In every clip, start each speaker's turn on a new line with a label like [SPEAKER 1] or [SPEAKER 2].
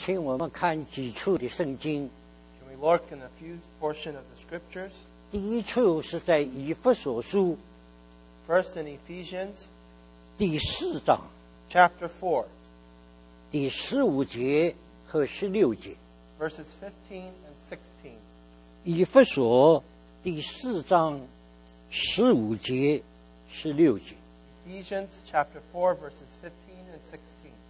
[SPEAKER 1] 请我们看几处的圣经。
[SPEAKER 2] Can we look in a few portion of the scriptures?
[SPEAKER 1] 第一处是在以弗所书
[SPEAKER 2] First in Ephesians
[SPEAKER 1] 第4章
[SPEAKER 2] chapter 4,
[SPEAKER 1] 第15节和16节。
[SPEAKER 2] verses 15 and 16.
[SPEAKER 1] 以弗所第4章15节16节。
[SPEAKER 2] Ephesians chapter 4, verses 15 and 16.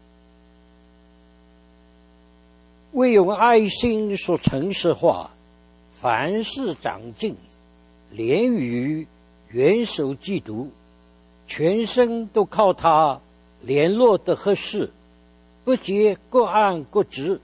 [SPEAKER 1] 为用爱心所诚实化，凡事长进，连于元首基督，全身都靠他联络得合适，不结各按各职，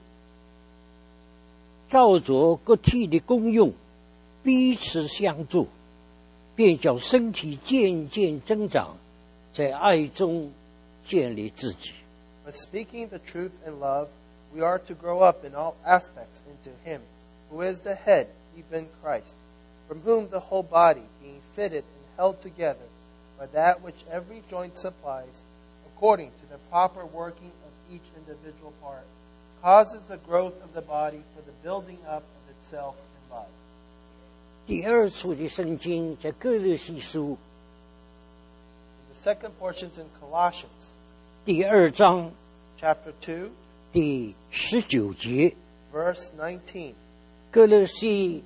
[SPEAKER 1] 照着各体的功用，彼此相助，便叫身体渐渐增长，在爱中建立自己。
[SPEAKER 2] But speaking the truth in love, we are to grow up in all aspects into Him, who is the head, even Christ, from whom the whole body, being fitted and held together by that which every joint supplies, according to the proper working of each individual part, causes the growth of the body for the building up of itself in love.
[SPEAKER 1] 第二处的圣经在哥罗西书
[SPEAKER 2] The second portion's in Colossians,
[SPEAKER 1] 第2章
[SPEAKER 2] chapter 2,
[SPEAKER 1] 第19节，
[SPEAKER 2] verse 19.
[SPEAKER 1] 哥罗西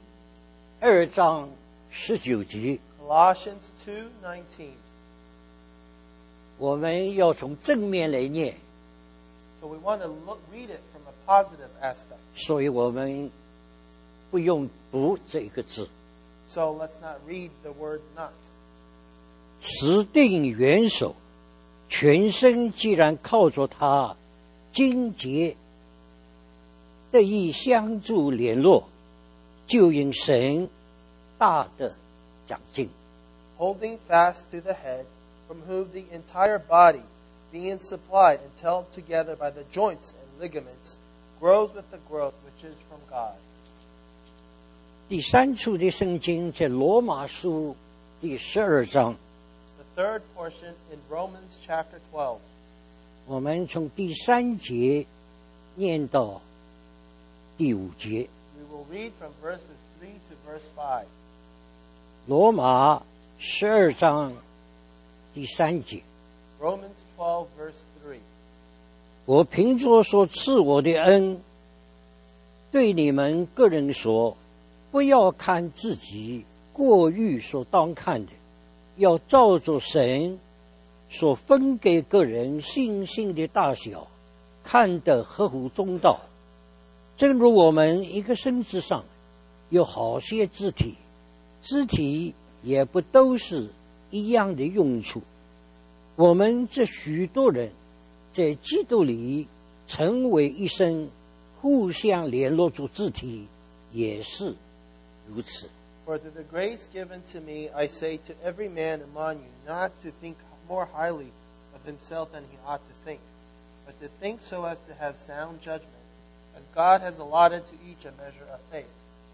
[SPEAKER 1] 2章19节，
[SPEAKER 2] Colossians 2:19.
[SPEAKER 1] 我们要从正面来念，
[SPEAKER 2] So we want to read it from a positive aspect.
[SPEAKER 1] 所以我们不用读这个字。
[SPEAKER 2] So let's not read the word not.
[SPEAKER 1] 持定元首，全身既然靠着他精节得以相助联络，就因神大的长进。
[SPEAKER 2] Holding fast to the head, from whom the entire body, being supplied and held together by the joints and ligaments, grows with the growth which is from God.
[SPEAKER 1] 第3处的圣经在罗马书第12章，
[SPEAKER 2] The third portion in Romans chapter 12.
[SPEAKER 1] 我们从第3节念到第5节。
[SPEAKER 2] We will read from verses 3 to verse 5.
[SPEAKER 1] 罗马12章第3节，
[SPEAKER 2] Romans 12, verse 3.
[SPEAKER 1] 我凭着所赐我的恩，对你们个人说，不要看自己过于所当看的，要照着神所分给个人信心的大小，看得合乎中道。正如我们一个身子上有好些肢体，肢体也不都是一样的用处。我们这许多人在基督里成为一身，互相联络出肢体，也是如此。
[SPEAKER 2] For to the grace given to me, I say to every man among you, not to think more highly of himself than he ought to think, but to think so as to have sound judgment, as God has allotted to each a measure of faith.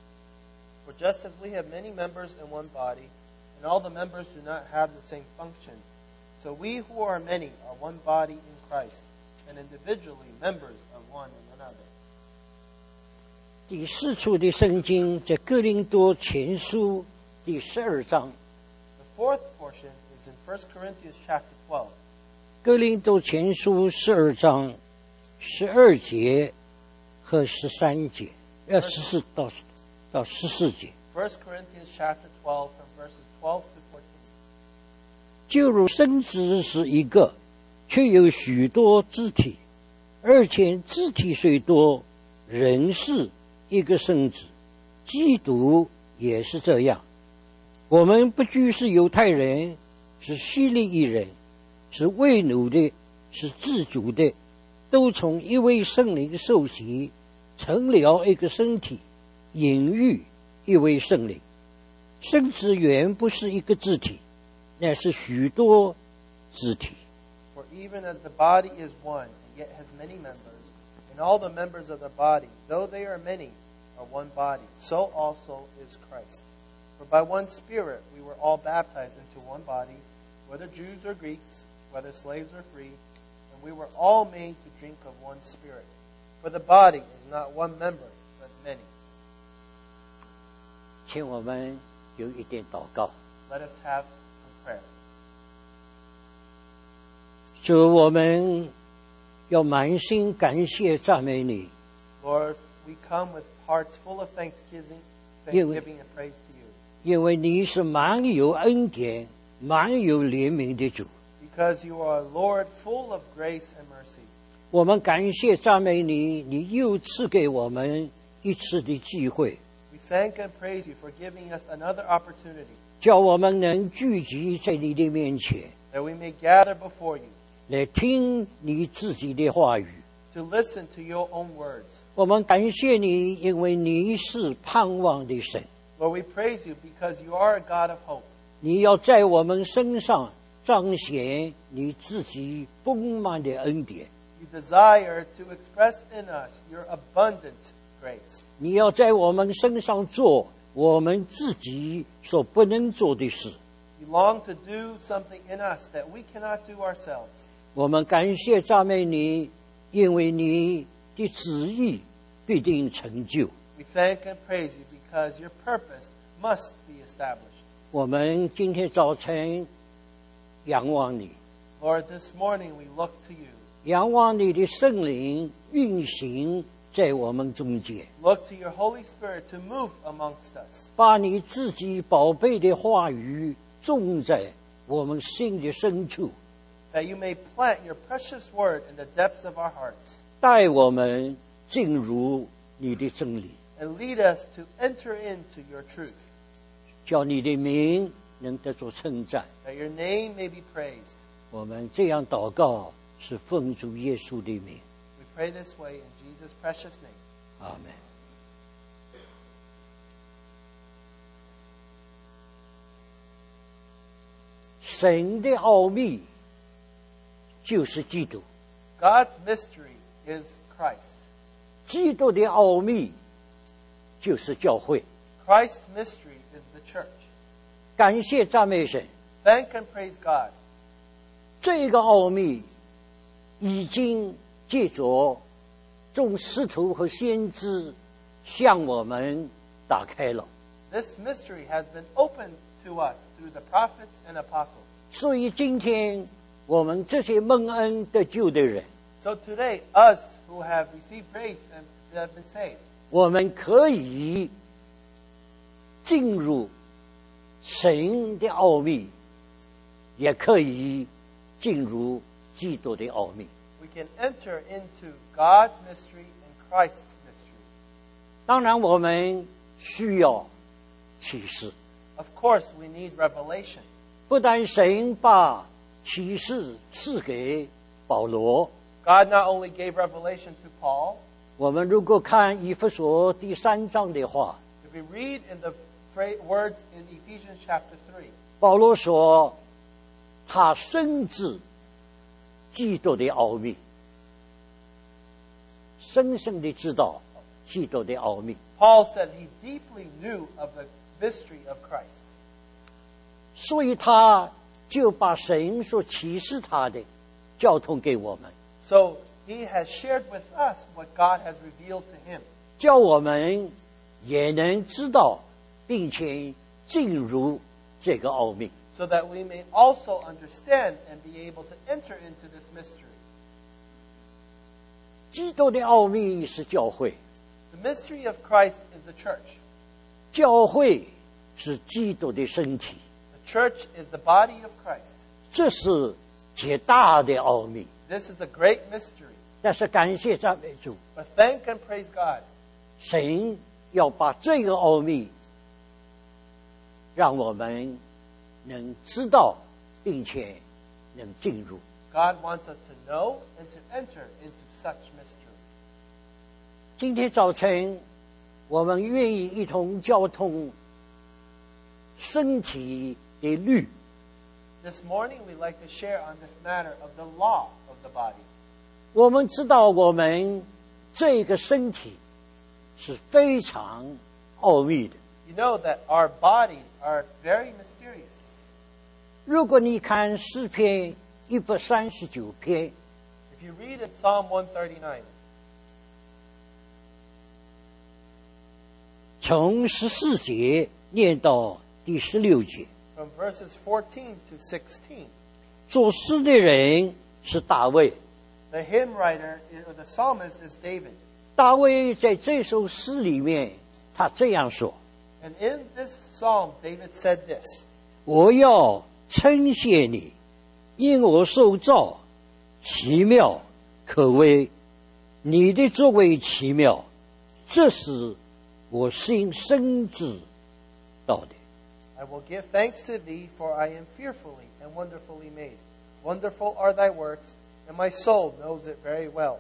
[SPEAKER 2] For just as we have many members in one body, and all the members do not have the same function, so we who are many are one body in Christ, and individually members of one another.
[SPEAKER 1] 第4处的圣经在哥林多前书第12章，
[SPEAKER 2] The fourth portion is in 1 Corinthians chapter 12.
[SPEAKER 1] 哥林多前书12章12节和13节，14到14节。
[SPEAKER 2] 1 Corinthians chapter 12 from verses 12 to 14.
[SPEAKER 1] 就如身子是一个，却有许多肢体，而且肢体虽多，仍是一个身子。基督也是这样。我们不拘是犹太人，是希利尼人，是为奴的，是自主的，都从一位圣灵受洗，成了一个身体，隐喻一位圣灵。身子原不是一个肢体，乃是许多肢体。
[SPEAKER 2] For even as the body is one, and yet has many members, and all the members of the body, though they are many, are one body, so also is Christ. For by one Spirit we were all baptized into one body, whether Jews or Greeks, whether slaves or free, and we were all made to drink of one Spirit. For the body is not one member, but many.
[SPEAKER 1] 请我们有一点祷告。
[SPEAKER 2] Let us have some prayer.
[SPEAKER 1] 主，我们要满心感谢赞美你，
[SPEAKER 2] Lord, we come with hearts full of thanksgiving and praise to you.
[SPEAKER 1] 因为你是满有恩典、满有怜悯的主。
[SPEAKER 2] Because you are a Lord full of grace and mercy.
[SPEAKER 1] 我们感谢赞美你，你又赐给我们一次的机会，
[SPEAKER 2] We thank and praise you for giving us another opportunity
[SPEAKER 1] 叫我们能聚集在你的面前，
[SPEAKER 2] that we may gather before you
[SPEAKER 1] 来听你自己的话语。
[SPEAKER 2] to listen to your own words.
[SPEAKER 1] 我们感谢你，因为你是盼望的神，
[SPEAKER 2] Lord, we praise you because you are a God of hope.
[SPEAKER 1] 你要在我们身上彰显你自己丰满的恩典，
[SPEAKER 2] You desire to express in us your abundant grace.
[SPEAKER 1] 你要在我们身上做我们自己所不能做的事。
[SPEAKER 2] You long to do something in us that we cannot do ourselves.
[SPEAKER 1] 我们感谢赞美你，因为你的旨意必定成就。
[SPEAKER 2] We thank and praise you because your purpose must be established.
[SPEAKER 1] 我们今天早晨仰望你，
[SPEAKER 2] Lord, this morning we look to you.
[SPEAKER 1] 仰望你的圣灵运行在我们中间，
[SPEAKER 2] Look to your Holy Spirit to move amongst us.
[SPEAKER 1] 把你自己宝贝的话语种在我们心的深处，
[SPEAKER 2] That you may plant your precious word in the depths of our hearts
[SPEAKER 1] 带我们进入你的真理，
[SPEAKER 2] and lead us to enter into your truth,
[SPEAKER 1] 叫你的名能得着称赞。
[SPEAKER 2] that your name may be praised.
[SPEAKER 1] 我们这样祷告，是奉主耶稣的名，
[SPEAKER 2] We pray this way in Jesus' precious name.
[SPEAKER 1] 阿门。神的奥秘就是基督，
[SPEAKER 2] God's mystery is Christ.
[SPEAKER 1] 基督的奥秘就是教会。
[SPEAKER 2] Christ's mystery is the church.
[SPEAKER 1] 感谢赞美神，
[SPEAKER 2] Thank and praise God.
[SPEAKER 1] 这个奥秘已经借着众使徒和先知向我们打开了。
[SPEAKER 2] This mystery has been opened to us through the prophets and apostles.
[SPEAKER 1] 所以今天我们这些蒙恩得救的人，
[SPEAKER 2] So today, us who have received grace and have been saved,
[SPEAKER 1] 我们可以进入神的奥秘，也可以进入基督的奥秘。
[SPEAKER 2] we can enter into God's mystery and Christ's mystery.
[SPEAKER 1] 当然，我们需要启示，
[SPEAKER 2] Of course, we need revelation.
[SPEAKER 1] 不但神把启示赐给保罗，
[SPEAKER 2] God not only gave revelation to Paul,
[SPEAKER 1] 我们如果看以弗所第3章的话，
[SPEAKER 2] if we read in the words in Ephesians chapter 3,
[SPEAKER 1] 保罗说，他深知基督的奥秘，深深的知道基督的奥秘，
[SPEAKER 2] Paul said he deeply knew of the mystery of Christ.
[SPEAKER 1] 所以他就把神所启示他的交通给我们，
[SPEAKER 2] So he has shared with us what God has revealed to him,
[SPEAKER 1] 叫我们也能知道，并且进入这个奥秘。
[SPEAKER 2] so that we may also understand and be able to enter into this mystery.
[SPEAKER 1] 基督的奥秘是教会，
[SPEAKER 2] The mystery of Christ is the church.
[SPEAKER 1] 教会是基督的身体，
[SPEAKER 2] The church is the body of Christ.
[SPEAKER 1] 这是极大的奥秘。
[SPEAKER 2] This is a great mystery.
[SPEAKER 1] 但是感谢赞美主，
[SPEAKER 2] But thank and praise God.
[SPEAKER 1] 神要把这个奥秘让我们能知道，并且能进入。
[SPEAKER 2] God wants us to know and to enter into such mystery.
[SPEAKER 1] 今天早晨，我们愿意一同交通身体的律，
[SPEAKER 2] This morning we'd like to share on this matter of the law of the body.
[SPEAKER 1] 我们知道我们这个身体是非常奥秘的。
[SPEAKER 2] You know that our bodies are very mysterious.
[SPEAKER 1] 如果你看诗篇139篇，
[SPEAKER 2] If you read in Psalm 139,
[SPEAKER 1] 从14节念到第16节。
[SPEAKER 2] from verses 14 to 16.
[SPEAKER 1] 作诗的人是大卫，
[SPEAKER 2] The hymn writer, or the psalmist, is David.
[SPEAKER 1] 大卫在这首诗里面，他这样说
[SPEAKER 2] And in this psalm, David said this:
[SPEAKER 1] 我要称谢你，因我受造奇妙可畏，你的作为奇妙，这是我心深知道的。
[SPEAKER 2] I will give thanks to thee, for I am fearfully and wonderfully made. Wonderful are thy works, and my soul knows it very well.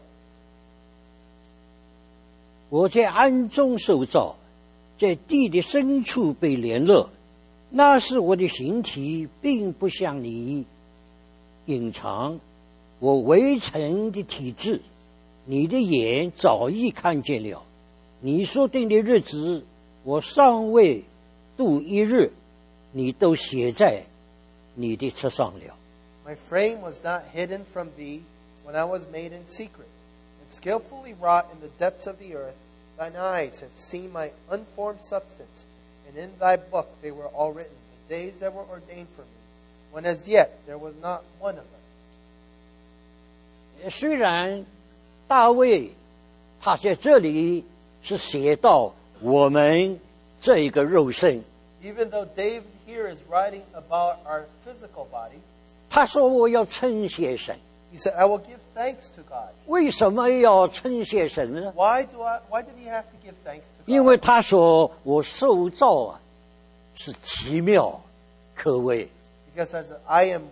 [SPEAKER 1] 我在暗中受造，在地的深处被联络，那是我的形体，并不向你隐藏。我微尘的体质，你的眼早已看见了。你所定的日子，我尚未度一日，你都写在你的册上了。
[SPEAKER 2] My frame was not hidden from thee when I was made in secret, and skillfully wrought in the depths of the earth. Thine eyes have seen my unformed substance, and in thy book they were all written, the days that were ordained for me, when as yet there was not one of them.
[SPEAKER 1] 虽然大卫他在这里是写到我们这一个肉身，
[SPEAKER 2] Even though David here is writing about our physical body,
[SPEAKER 1] 他说我要称谢神。
[SPEAKER 2] he said, I will give thanks to God.
[SPEAKER 1] 为什么要称谢神呢？
[SPEAKER 2] Why did he have to give thanks to
[SPEAKER 1] 因为
[SPEAKER 2] God?
[SPEAKER 1] 他说我受造啊是奇妙可畏。
[SPEAKER 2] Because as I am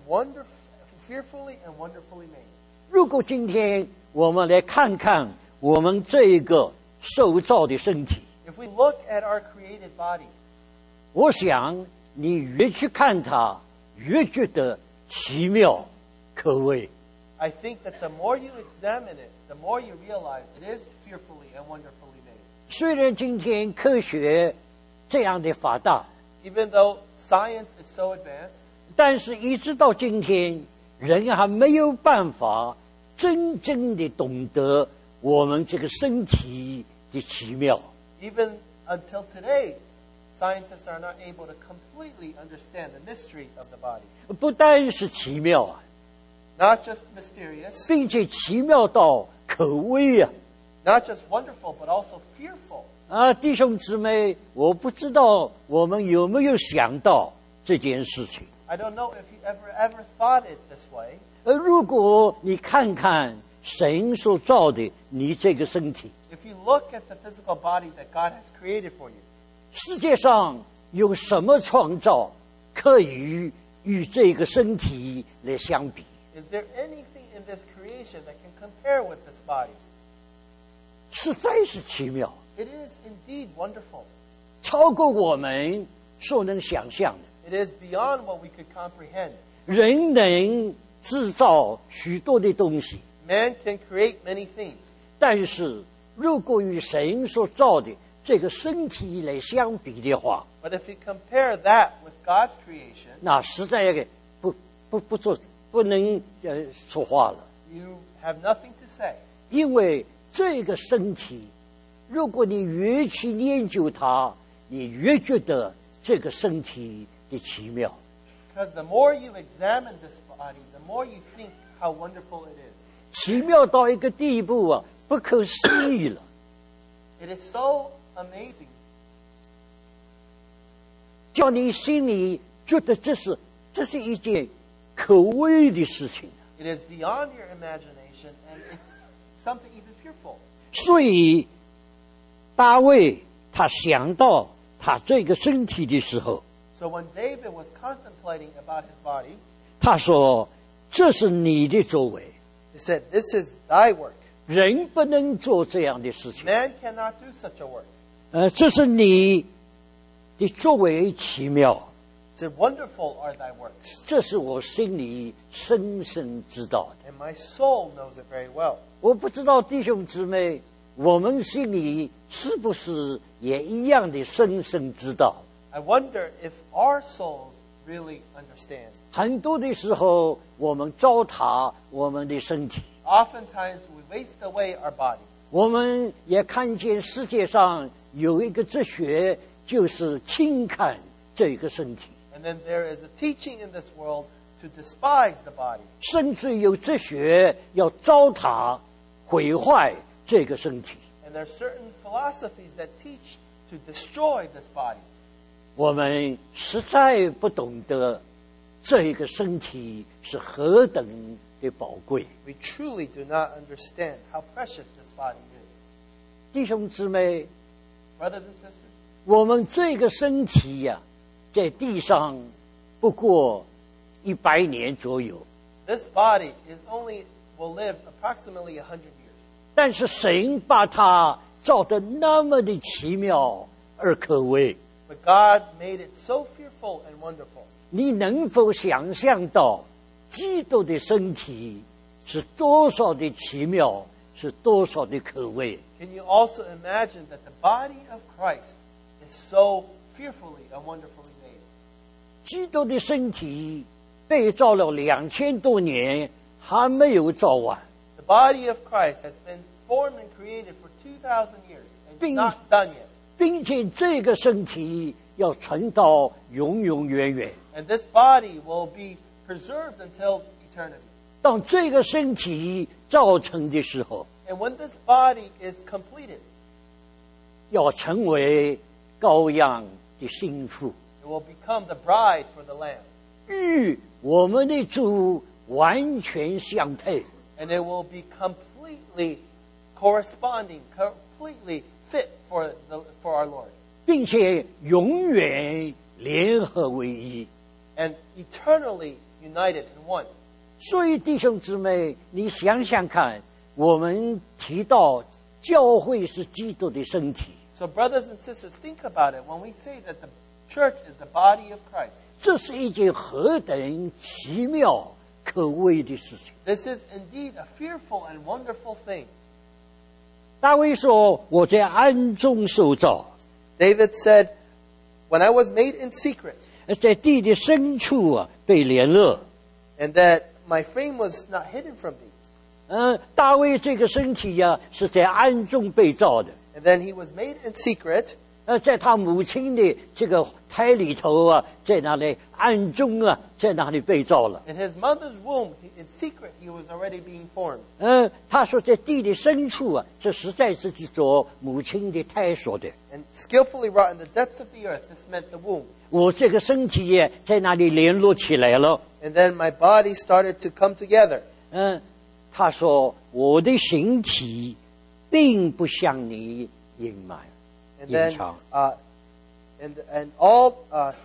[SPEAKER 2] fearfully and wonderfully made.
[SPEAKER 1] 如果今天我们来看看我们这一个受造的身体，
[SPEAKER 2] If we look at our created body,
[SPEAKER 1] 我想你越去看它，越觉得奇妙可畏。
[SPEAKER 2] I think that the more you examine it, the more you realize it is fearfully and wonderfully made.
[SPEAKER 1] 虽然今天科学这样的发达，
[SPEAKER 2] Even though science is so advanced,
[SPEAKER 1] 但是一直到今天，人还没有办法真正的懂得我们这个身体的奇妙。
[SPEAKER 2] even until today, scientists are not able to completely understand the mystery of the body.
[SPEAKER 1] 不单是奇妙啊，
[SPEAKER 2] Not just mysterious,
[SPEAKER 1] 并且奇妙到可畏啊！
[SPEAKER 2] not just wonderful, but also fearful.
[SPEAKER 1] 啊，弟兄姊妹，我不知道我们有没有想到这件事情。
[SPEAKER 2] I don't know if you ever thought it this way.
[SPEAKER 1] 如果你看看神所造的你这个身体，
[SPEAKER 2] If you look at the physical body that God has created for you,
[SPEAKER 1] 世界上有什么创造可以与这个身体来相比？
[SPEAKER 2] is there anything in this creation that can compare with this body?
[SPEAKER 1] 实在是奇妙，
[SPEAKER 2] It is indeed wonderful.
[SPEAKER 1] 超过我们所能想象的。
[SPEAKER 2] It is beyond what we could comprehend.
[SPEAKER 1] 人能制造许多的东西，
[SPEAKER 2] Man can create many things,
[SPEAKER 1] 但是如果与神所造的这个身体来相比的话，
[SPEAKER 2] but if you compare that with God's creation,
[SPEAKER 1] 那实在不能说话了。
[SPEAKER 2] you have nothing to say.
[SPEAKER 1] 因为这个身体，如果你越去研究它，你越觉得这个身体的奇妙。
[SPEAKER 2] Because the more you examine this body, the more you think how wonderful it is.
[SPEAKER 1] 奇妙到一个地步啊，不可思议了。
[SPEAKER 2] It is so amazing,
[SPEAKER 1] 叫你心里觉得这是一件可畏的事情。
[SPEAKER 2] it is beyond your imagination, and it's something even fearful.
[SPEAKER 1] 所以大卫他想到他这个身体的时候，
[SPEAKER 2] So when David was contemplating about his body,
[SPEAKER 1] 他说：“这是你的作为，
[SPEAKER 2] he said, This is thy work.
[SPEAKER 1] 人不能做这样的事情。
[SPEAKER 2] Man cannot do such a work.
[SPEAKER 1] 这是你的作为奇妙，
[SPEAKER 2] He said, Wonderful are thy works,
[SPEAKER 1] 这是我心里深深知道的。
[SPEAKER 2] and my soul knows it very well.
[SPEAKER 1] 我不知道弟兄姊妹，我们心里是不是也一样的深深知道？
[SPEAKER 2] I wonder if our souls really understand.
[SPEAKER 1] 很多的时候，我们糟蹋我们的身体，
[SPEAKER 2] Oftentimes we waste away our bodies.
[SPEAKER 1] 我们也看见世界上有一个哲学，就是轻看这个身体，
[SPEAKER 2] And then there is a teaching in this world to despise the body.
[SPEAKER 1] 甚至有哲学要糟蹋、毁坏这个身体。
[SPEAKER 2] And there are certain philosophies that teach to destroy this body.
[SPEAKER 1] 我们实在不懂得这个身体是何等的宝贵。
[SPEAKER 2] We truly do not understand how precious this body is.
[SPEAKER 1] 弟兄姊妹，
[SPEAKER 2] Brothers and sisters,
[SPEAKER 1] 我们这个身体呀、在地上不过100年左右，
[SPEAKER 2] this body will live approximately 100 years.
[SPEAKER 1] 但是神把它造得那么的奇妙而可畏。
[SPEAKER 2] But God made it so fearful and wonderful.
[SPEAKER 1] 你能否想象到基督的身体是多少的奇妙，是多少的可畏？
[SPEAKER 2] Can you also imagine that the body of Christ is so fearfully and wonderfully made?
[SPEAKER 1] 基督的身体被造了2000多年，还没有造完，
[SPEAKER 2] The body of Christ has been formed and created for 2,000 years and it's not done yet.
[SPEAKER 1] 并且这个身体要存到永永远远。
[SPEAKER 2] And this body will be preserved until eternity.
[SPEAKER 1] 当这个身体造成的时候，
[SPEAKER 2] And when this body is completed,
[SPEAKER 1] 要成为羔羊的心腹，
[SPEAKER 2] it will become the bride for the Lamb.
[SPEAKER 1] 与我们的主完全相配。
[SPEAKER 2] And it will be completely corresponding, completely fit for our Lord.
[SPEAKER 1] 并且永远联合为一。
[SPEAKER 2] And eternally united in one.
[SPEAKER 1] 所以弟兄姊妹，你想想看，我们提到教会是基督的身体，
[SPEAKER 2] So brothers and sisters, think about it. When we say that the church is the body of Christ,
[SPEAKER 1] 这是一件何等奇妙可畏的事情。
[SPEAKER 2] this is indeed a fearful and wonderful thing.
[SPEAKER 1] 大卫说：“我在暗中受造，
[SPEAKER 2] David said, when I was made in secret,
[SPEAKER 1] 在地的深处被联络。”
[SPEAKER 2] and that my frame was not hidden from thee.
[SPEAKER 1] 大卫这个身体是在暗中被造的，
[SPEAKER 2] And then he was made in secret,
[SPEAKER 1] 在他母亲的这个胎里头在那里暗中在那里被造了。
[SPEAKER 2] in his mother's womb, in secret, he was already being formed.
[SPEAKER 1] 他说在地的深处这实在是指着母亲的胎所的。
[SPEAKER 2] And skillfully wrought in the depths of the earth, this meant the womb.
[SPEAKER 1] 我这个身体在那里联络起来了。
[SPEAKER 2] And then my body started to come together.
[SPEAKER 1] 他说我的形体并不向你隐瞒
[SPEAKER 2] And
[SPEAKER 1] 隐
[SPEAKER 2] then,
[SPEAKER 1] 藏。
[SPEAKER 2] and all,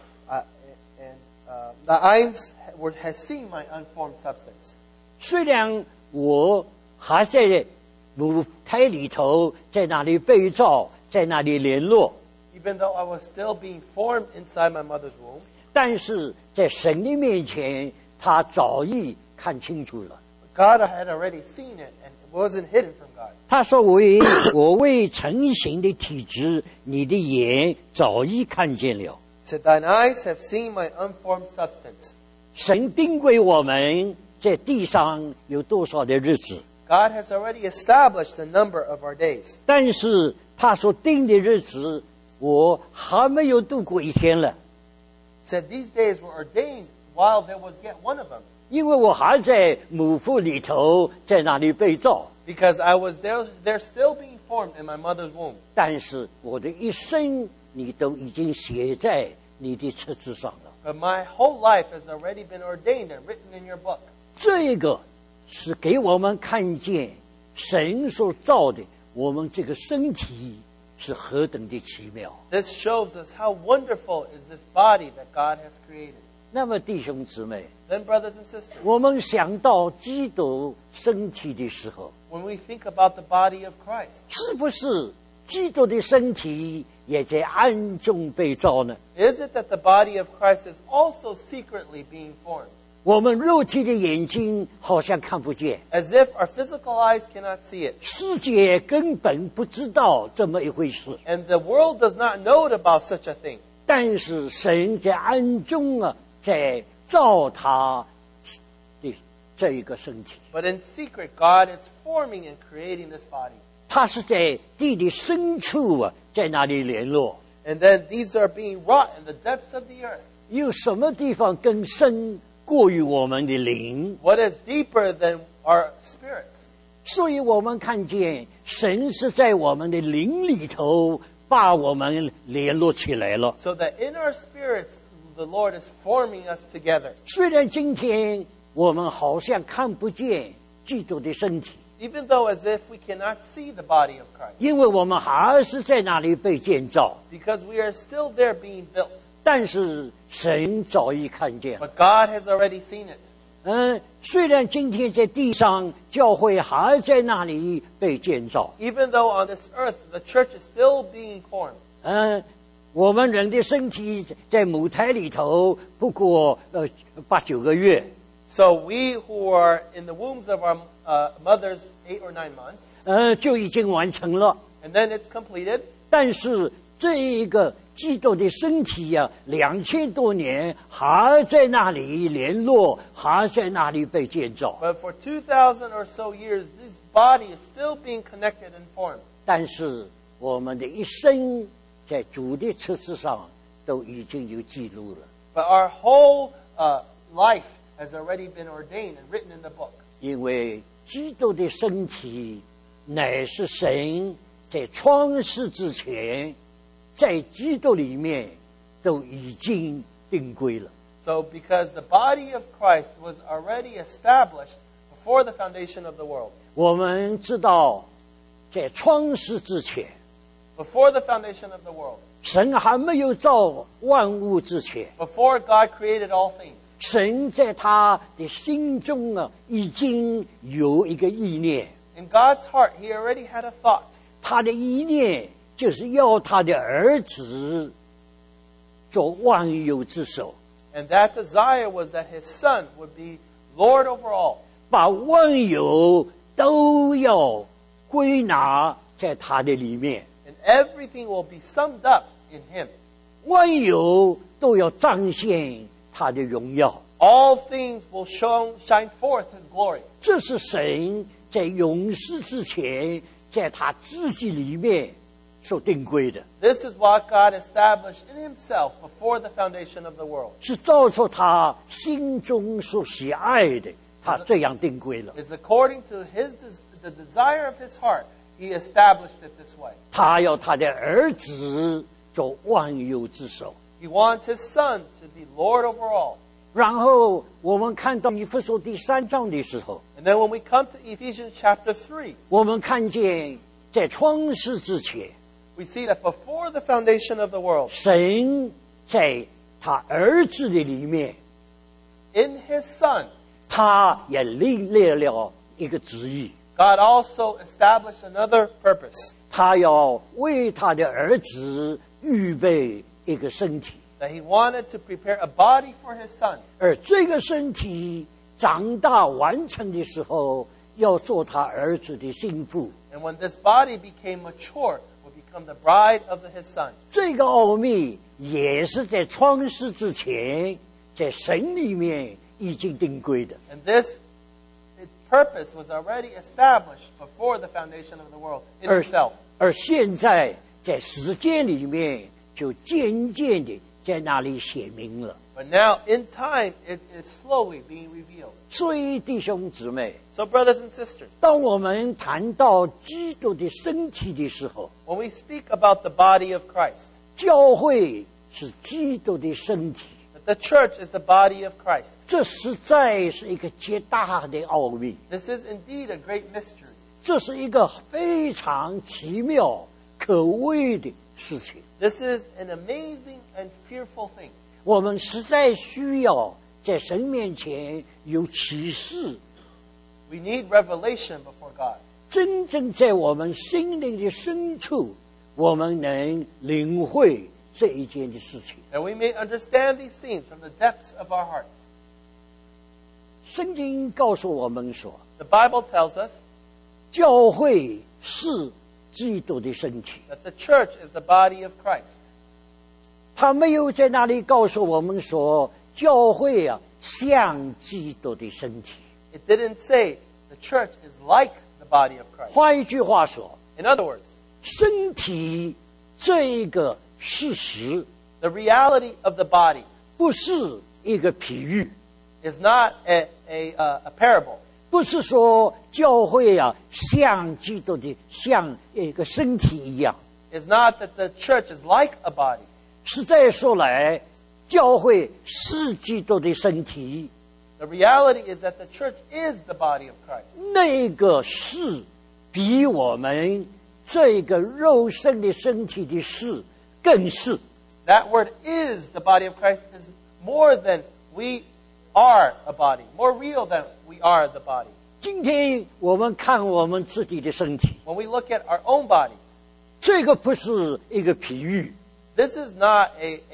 [SPEAKER 2] the eyes has seen my unformed substance.
[SPEAKER 1] 虽然我还在母胎里头，在那里被造，在那里联络，
[SPEAKER 2] Even though I was still being formed inside my mother's womb,
[SPEAKER 1] 但是在神的面前，他早已看清楚了。
[SPEAKER 2] God had already seen it and it wasn't hidden from God.
[SPEAKER 1] 他说我为成形的体质，你的眼早已看见了。
[SPEAKER 2] He said, thine eyes have seen my unformed substance.
[SPEAKER 1] 神定规我们在地上有多少的日子，
[SPEAKER 2] God has already established the number of our days.
[SPEAKER 1] 但是他所定的日子，我还没有度过一天了，
[SPEAKER 2] He said these days were ordained while there was yet one of them.
[SPEAKER 1] 因为我还在母腹里头，在那里被造。
[SPEAKER 2] Because I was there, they're still being formed in my mother's womb.
[SPEAKER 1] 但是我的一生，你都已经写在你的册子上了。
[SPEAKER 2] But my whole life has already been ordained and written in your book.
[SPEAKER 1] 这个是给我们看见神所造的我们这个身体是何等的奇妙。
[SPEAKER 2] This shows us how wonderful is this body that God has created.
[SPEAKER 1] 那么弟兄姊妹，
[SPEAKER 2] Then, brothers and sisters,
[SPEAKER 1] 我们想到基督身体的时候，
[SPEAKER 2] when we think about the body of Christ,
[SPEAKER 1] 是不是基督的身体也在暗中被造呢？
[SPEAKER 2] is it that the body of Christ is also secretly being formed?
[SPEAKER 1] 我们肉体的眼睛好像看不见，
[SPEAKER 2] As if our physical eyes cannot see it.
[SPEAKER 1] 世界根本不知道这么一回事。
[SPEAKER 2] And the world does not know about such a thing.
[SPEAKER 1] 但是神在暗中在造他的这一个身体，
[SPEAKER 2] But in secret, God is forming and creating this body.
[SPEAKER 1] 它是在地的深处啊，在那里联络。
[SPEAKER 2] And then these are being wrought in the depths of the earth.
[SPEAKER 1] 有什么地方更深过于我们的灵？
[SPEAKER 2] What is deeper than our spirits?
[SPEAKER 1] 所以我们看见神是在我们的灵里头把我们联络起来了。
[SPEAKER 2] So that in our spirits, the Lord is forming us together.
[SPEAKER 1] 虽然今天我们好像看不见基督的身体，
[SPEAKER 2] Even though as if we cannot see the body of Christ.
[SPEAKER 1] 因为我们还是在那里被建造，
[SPEAKER 2] Because we are still there being built.
[SPEAKER 1] 但是神早已看见。
[SPEAKER 2] But God has already seen it.
[SPEAKER 1] 虽然今天在地上教会还在那里被建造，
[SPEAKER 2] Even though on this earth, the church is still being formed.
[SPEAKER 1] 我们人的身体在母胎里头不过8、9个月，
[SPEAKER 2] So we who are in the wombs of our mothers 8 or 9 months,
[SPEAKER 1] 就已经完成了。
[SPEAKER 2] and then it's completed.
[SPEAKER 1] 但是这一个基督的身体呀，2000多年还在那里联络，还在那里被建造。
[SPEAKER 2] But for 2,000 or so years, this body is still being connected and formed.
[SPEAKER 1] 但是我们的一生在主的册子上都已经有记录了，
[SPEAKER 2] But our whole life has already been ordained and written in the book.
[SPEAKER 1] 因为基督的身体乃是神在创世之前，在基督里面都已经定规了。
[SPEAKER 2] So because the body of Christ was already established before the foundation of the world.
[SPEAKER 1] 我们知道，在创世之前，
[SPEAKER 2] Before the foundation of the world.
[SPEAKER 1] 神还没有造万物之前，
[SPEAKER 2] Before God created all things.
[SPEAKER 1] 神在他的心中啊，已经有一个意念。
[SPEAKER 2] In God's heart, He already had a thought.
[SPEAKER 1] 他的意念就是要他的儿子做万有之首，
[SPEAKER 2] And that desire was that His Son would be Lord over all.
[SPEAKER 1] 把万有都要归纳在他的里面，
[SPEAKER 2] And everything will be summed up in Him.
[SPEAKER 1] 万有都要彰显他的荣耀。
[SPEAKER 2] All things will shine forth His glory.
[SPEAKER 1] 这是神在永世之前，在他自己里面所定规的，
[SPEAKER 2] This is what God established in Himself before the foundation of the world.
[SPEAKER 1] 是照出他心中所喜爱的，他这样定规了。
[SPEAKER 2] It's according to the desire of His heart. He established it this way.
[SPEAKER 1] 他要他的儿子做万有之首。
[SPEAKER 2] He wants His Son to be Lord over all.
[SPEAKER 1] 然后我们看到以弗所第3章的时候，
[SPEAKER 2] And then when we come to Ephesians chapter 3,
[SPEAKER 1] 我们看见在创世之前，
[SPEAKER 2] we see that before the foundation of the world,
[SPEAKER 1] 神在他儿子的里面，
[SPEAKER 2] in His Son,
[SPEAKER 1] 他也另列了一个旨意，
[SPEAKER 2] God also established another purpose,
[SPEAKER 1] 他要为他的儿子预备一个身体，
[SPEAKER 2] that He wanted to prepare a body for His Son.
[SPEAKER 1] 而这个身体长大完成的时候，要做他儿子的心腹。
[SPEAKER 2] And when this body became mature, would become the bride of His Son.
[SPEAKER 1] 这个奥秘也是在创世之前，在神里面已经定规的。
[SPEAKER 2] And this purpose was already established before the foundation of the world in
[SPEAKER 1] 而
[SPEAKER 2] itself.
[SPEAKER 1] 而现在在时间里面，就渐渐的在那里写明了。
[SPEAKER 2] But now, in time, it is slowly being revealed.
[SPEAKER 1] 所以弟兄姊妹，
[SPEAKER 2] So, brothers and sisters,
[SPEAKER 1] 当我们谈到基督的身体的时候，
[SPEAKER 2] when we speak about the body of Christ,
[SPEAKER 1] 教会是基督的身体，
[SPEAKER 2] that the church is the body of Christ.
[SPEAKER 1] 这实在是一个极大的奥秘，
[SPEAKER 2] This is indeed a great mystery.
[SPEAKER 1] 这是一个非常奇妙可畏的事情。
[SPEAKER 2] This is an amazing and fearful thing.
[SPEAKER 1] 我们实在需要在神面前有启示，
[SPEAKER 2] We need revelation before God.
[SPEAKER 1] 真正在我们心灵的深处，我们能领会这一件的事情。
[SPEAKER 2] That we may understand these things from the depths of our hearts.
[SPEAKER 1] 圣经告诉我们说，
[SPEAKER 2] The Bible tells us
[SPEAKER 1] 教会是基督的身体。
[SPEAKER 2] that the church is the body of Christ.
[SPEAKER 1] 他没有在那里告诉我们说，教会像基督的身体。
[SPEAKER 2] It didn't say the church is like the body of Christ.
[SPEAKER 1] 换一句话说，
[SPEAKER 2] In other words,
[SPEAKER 1] 身体这个事实
[SPEAKER 2] the reality of the body
[SPEAKER 1] 不是一个比喻，
[SPEAKER 2] is not a parable.
[SPEAKER 1] 不是说教会啊像基督的像一个身体一样。
[SPEAKER 2] It's not that the church is like a body.
[SPEAKER 1] 实在说来，教会是基督的身体，
[SPEAKER 2] The reality is that the church is the body of Christ.
[SPEAKER 1] 那个是比我们这个肉身的身体的事更是。
[SPEAKER 2] That word is the body of Christ is more than we are a body, more real than we are the body.
[SPEAKER 1] 今天我们看我们自己的身体，
[SPEAKER 2] When we look at our own bodies,
[SPEAKER 1] 这个不是一个比喻，
[SPEAKER 2] this is not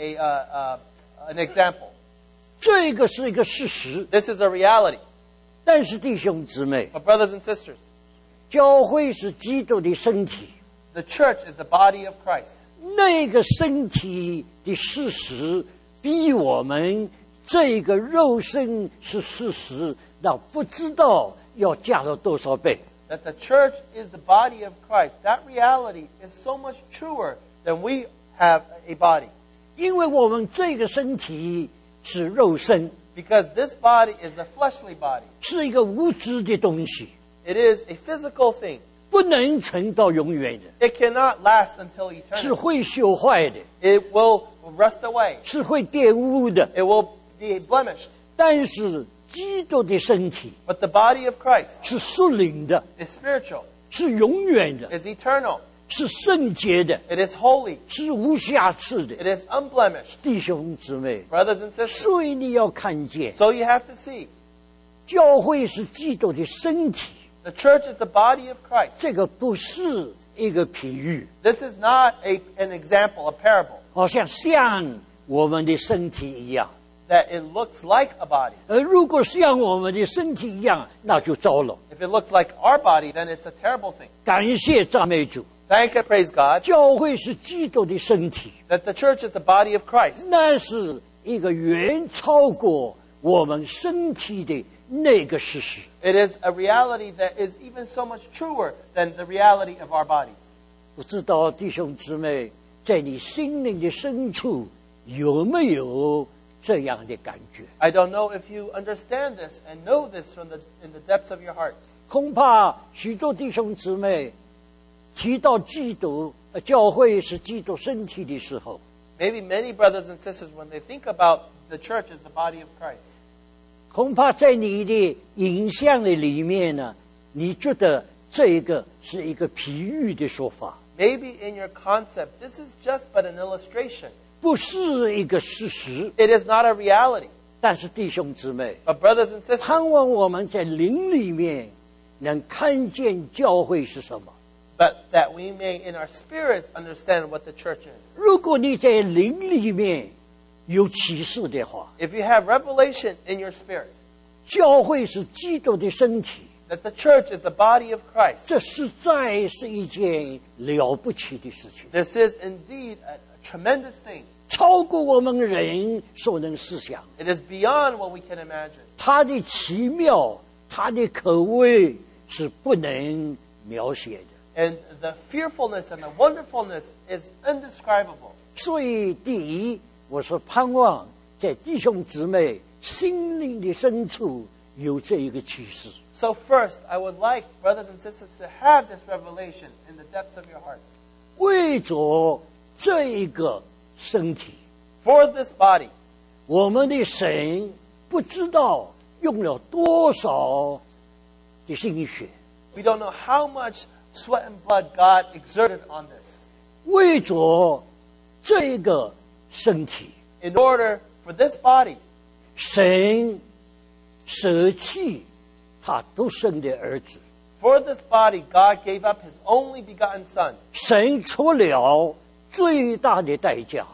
[SPEAKER 2] an example.
[SPEAKER 1] 这个是一个事实。
[SPEAKER 2] This is a reality.
[SPEAKER 1] 但是弟兄姊妹，
[SPEAKER 2] But brothers and sisters,
[SPEAKER 1] 教会是基督的身体，
[SPEAKER 2] the church is the body of Christ.
[SPEAKER 1] 那个身体的事实比我们这个肉身是事实，那不知道要加了多少倍。
[SPEAKER 2] That the church is the body of Christ. That reality is so much truer than we have a body.
[SPEAKER 1] 因为我们这个身体是肉身，
[SPEAKER 2] Because this body is a fleshly body.
[SPEAKER 1] 是一个无知的东西，
[SPEAKER 2] It is a physical thing.
[SPEAKER 1] 不能存到永远的，
[SPEAKER 2] It cannot last until
[SPEAKER 1] 是
[SPEAKER 2] eternity.
[SPEAKER 1] 会朽坏的，
[SPEAKER 2] It will rust away.
[SPEAKER 1] 是会玷污的。
[SPEAKER 2] It will be blemished.
[SPEAKER 1] 但是基督的身体
[SPEAKER 2] But the body of Christ
[SPEAKER 1] 是属灵的，
[SPEAKER 2] is spiritual,
[SPEAKER 1] 是永远的，
[SPEAKER 2] is eternal,
[SPEAKER 1] 是圣洁的，
[SPEAKER 2] it is holy,
[SPEAKER 1] 是无瑕疵的。
[SPEAKER 2] it is unblemished.
[SPEAKER 1] 弟兄姊妹，
[SPEAKER 2] Brothers and sisters,
[SPEAKER 1] 所以你要看见，
[SPEAKER 2] so you have to see,
[SPEAKER 1] 教会是基督的身体，
[SPEAKER 2] the church is the body of Christ.
[SPEAKER 1] 这个不是一个比喻，
[SPEAKER 2] This is not an example, a parable,
[SPEAKER 1] 好像我们的身体一样。
[SPEAKER 2] that it looks like a body.
[SPEAKER 1] 而如果像我们的身体一样，那就糟了。
[SPEAKER 2] If it looks like our body, then it's a terrible thing.
[SPEAKER 1] 感谢赞美主，
[SPEAKER 2] Thank and praise God
[SPEAKER 1] 教会是基督的身体，
[SPEAKER 2] that the church is the body of Christ.
[SPEAKER 1] 那是一个远超过我们身体的那个事实。
[SPEAKER 2] It is a reality that is even so much truer than the reality of our bodies.
[SPEAKER 1] 不知道弟兄姊妹，在你心灵的深处有没有这样的感觉？
[SPEAKER 2] I don't know if you understand this and know this in the depths of your hearts.
[SPEAKER 1] 恐怕许多弟兄姊妹提到基督，教会是基督身体的时候，
[SPEAKER 2] Maybe many brothers and sisters, when they think about the church as the body of Christ,
[SPEAKER 1] 恐怕在你的影像的里面呢，你觉得这个是一个比喻的说法，
[SPEAKER 2] maybe in your concept, this is just but an illustration.
[SPEAKER 1] 不是一个事实。
[SPEAKER 2] It is not a reality.
[SPEAKER 1] 但是弟兄姊妹，
[SPEAKER 2] But brothers and sisters,
[SPEAKER 1] 盼望我们在灵里面能看见教会是什么。
[SPEAKER 2] but that we may in our spirits understand what the church is.
[SPEAKER 1] 如果你在灵里面有启示的话，
[SPEAKER 2] If you have revelation in your spirit
[SPEAKER 1] 教会是基督的身体，
[SPEAKER 2] that the church is the body of Christ,
[SPEAKER 1] 这实在是一件了不起的事情，
[SPEAKER 2] this is indeed a tremendous thing.
[SPEAKER 1] 超过我们人所能思想。
[SPEAKER 2] It is beyond what we can imagine.
[SPEAKER 1] 它的奇妙，它的可畏是不能描写的。
[SPEAKER 2] And the fearfulness and the wonderfulness is indescribable.
[SPEAKER 1] 所以，第一，我是盼望在弟兄姊妹心灵的深处有这一个启示。
[SPEAKER 2] So first, I would like brothers and sisters to have this revelation in the depths of your hearts.
[SPEAKER 1] 为着这一个身体，
[SPEAKER 2] For this body,
[SPEAKER 1] 我们的神不知道用了多少的心血，
[SPEAKER 2] we don't know how much sweat and blood God exerted on this
[SPEAKER 1] 为着这个身体，
[SPEAKER 2] in order for this body,
[SPEAKER 1] 神舍弃他独生的儿子，
[SPEAKER 2] for this body, God gave up His only begotten Son.
[SPEAKER 1] 神出了最大的代价。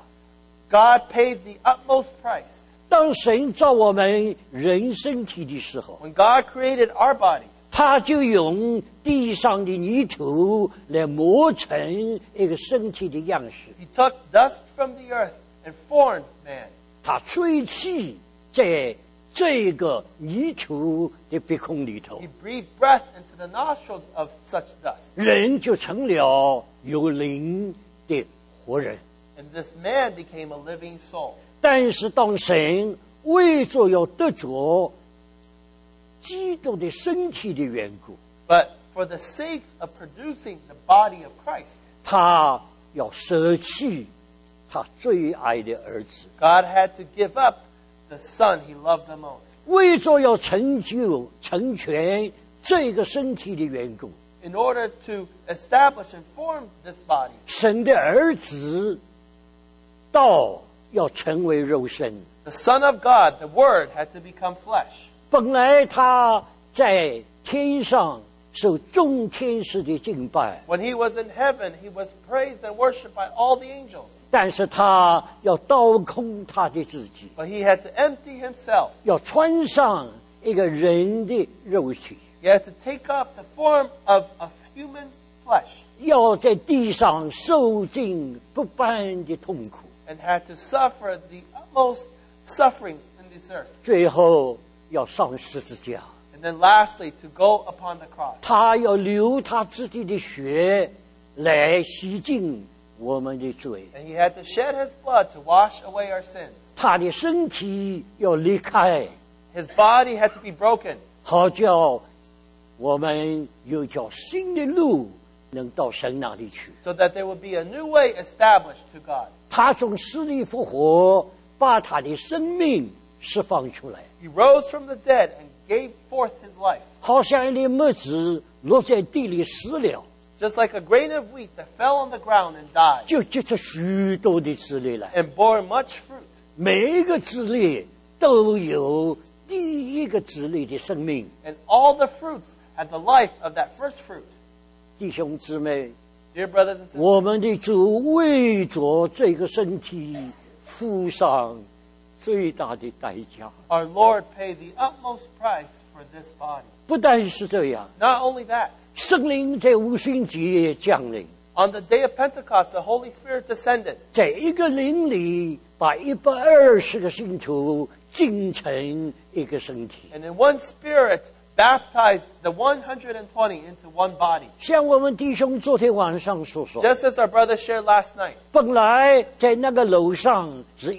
[SPEAKER 2] God paid the utmost price.
[SPEAKER 1] 当神造我们人身体的时候，
[SPEAKER 2] When God created our bodies,
[SPEAKER 1] 他就用地上的泥土来磨成一个身体的样式。
[SPEAKER 2] He took dust from the earth and formed man.
[SPEAKER 1] 他吹气在这个泥土的鼻孔里头，
[SPEAKER 2] He breathed breath into the nostrils of such dust.
[SPEAKER 1] 人就成了有灵的活人。
[SPEAKER 2] And this man became a living soul.
[SPEAKER 1] 但是当神为着要得着基督的身体的缘故，
[SPEAKER 2] But for the sake of producing the body of Christ,
[SPEAKER 1] 他要舍弃他最爱的儿子，
[SPEAKER 2] God had to give up the son he loved the most.
[SPEAKER 1] 为着要成全这个身体的缘故，
[SPEAKER 2] In order to establish and form this body,
[SPEAKER 1] 神的儿子道要成为肉身。
[SPEAKER 2] the Son of God, the Word, had to become flesh.
[SPEAKER 1] 本来他在天上受众天使的敬拜，
[SPEAKER 2] When he was in heaven, he was praised and worshipped by all the angels.
[SPEAKER 1] 但是他要倒空他的自己，
[SPEAKER 2] But he had to empty himself.
[SPEAKER 1] 要穿上一个人的肉体，
[SPEAKER 2] He had to take up the form of human flesh
[SPEAKER 1] 要在地上受尽不般的痛苦，
[SPEAKER 2] and had to suffer the utmost suffering in this earth.
[SPEAKER 1] 最后要上十字架。
[SPEAKER 2] And then lastly, to go upon the cross.
[SPEAKER 1] 他要流他自己的血来洗净我们的罪，
[SPEAKER 2] And he had to shed his blood to wash away our sins.
[SPEAKER 1] 他的身体要离开，
[SPEAKER 2] His body had to be broken
[SPEAKER 1] 好叫我们有条新的路能到神那里去。
[SPEAKER 2] so that there would be a new way established to God.
[SPEAKER 1] 他从死里复活，把他的生命释放出来，
[SPEAKER 2] He rose from the dead and gave forth his life.
[SPEAKER 1] 好像一粒麦子落在地里死了，
[SPEAKER 2] Just like a grain of wheat that fell on the ground and died
[SPEAKER 1] 就结出许多的子粒来。
[SPEAKER 2] and bore much fruit.
[SPEAKER 1] 每一个子粒都有第一个子粒的生命。
[SPEAKER 2] And all the fruits had the life of that first fruit.
[SPEAKER 1] 弟兄姊妹，
[SPEAKER 2] Dear brothers and sisters,
[SPEAKER 1] 我们的主为着这个身体付上最大的代价。
[SPEAKER 2] our Lord paid the utmost price for this body.
[SPEAKER 1] 不但是这样，
[SPEAKER 2] Not only that,
[SPEAKER 1] 圣灵在五旬节降临，
[SPEAKER 2] on the day of Pentecost, the Holy Spirit descended.
[SPEAKER 1] 在一个灵里把120个信徒进成一个身体。
[SPEAKER 2] And in one spirit, baptized the 120 into one body.
[SPEAKER 1] 像我们弟兄昨天晚上所说，
[SPEAKER 2] Just as our brother shared last night,
[SPEAKER 1] 本来在那个楼上是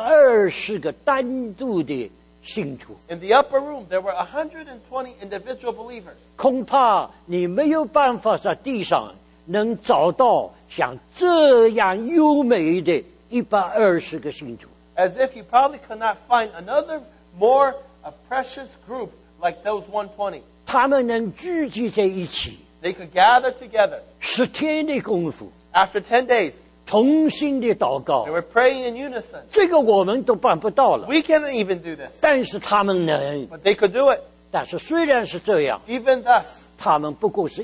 [SPEAKER 1] 120个单独的信徒，
[SPEAKER 2] in the upper room, there were 120 individual believers.
[SPEAKER 1] 恐怕你没有办法在地上能找到像这样优美的120个信徒。
[SPEAKER 2] As if you probably could not find another more precious group like those 120.
[SPEAKER 1] 他们能聚集在一起
[SPEAKER 2] They could gather together
[SPEAKER 1] ，10天的功夫，
[SPEAKER 2] after 10 days.
[SPEAKER 1] 同心的祷告
[SPEAKER 2] They，were praying in unison.
[SPEAKER 1] 这个我们都办不到了。
[SPEAKER 2] We cannot even do this,
[SPEAKER 1] 但是他们能。
[SPEAKER 2] but they could do it.
[SPEAKER 1] 但是虽然是这样，
[SPEAKER 2] Even thus,
[SPEAKER 1] 他们不过是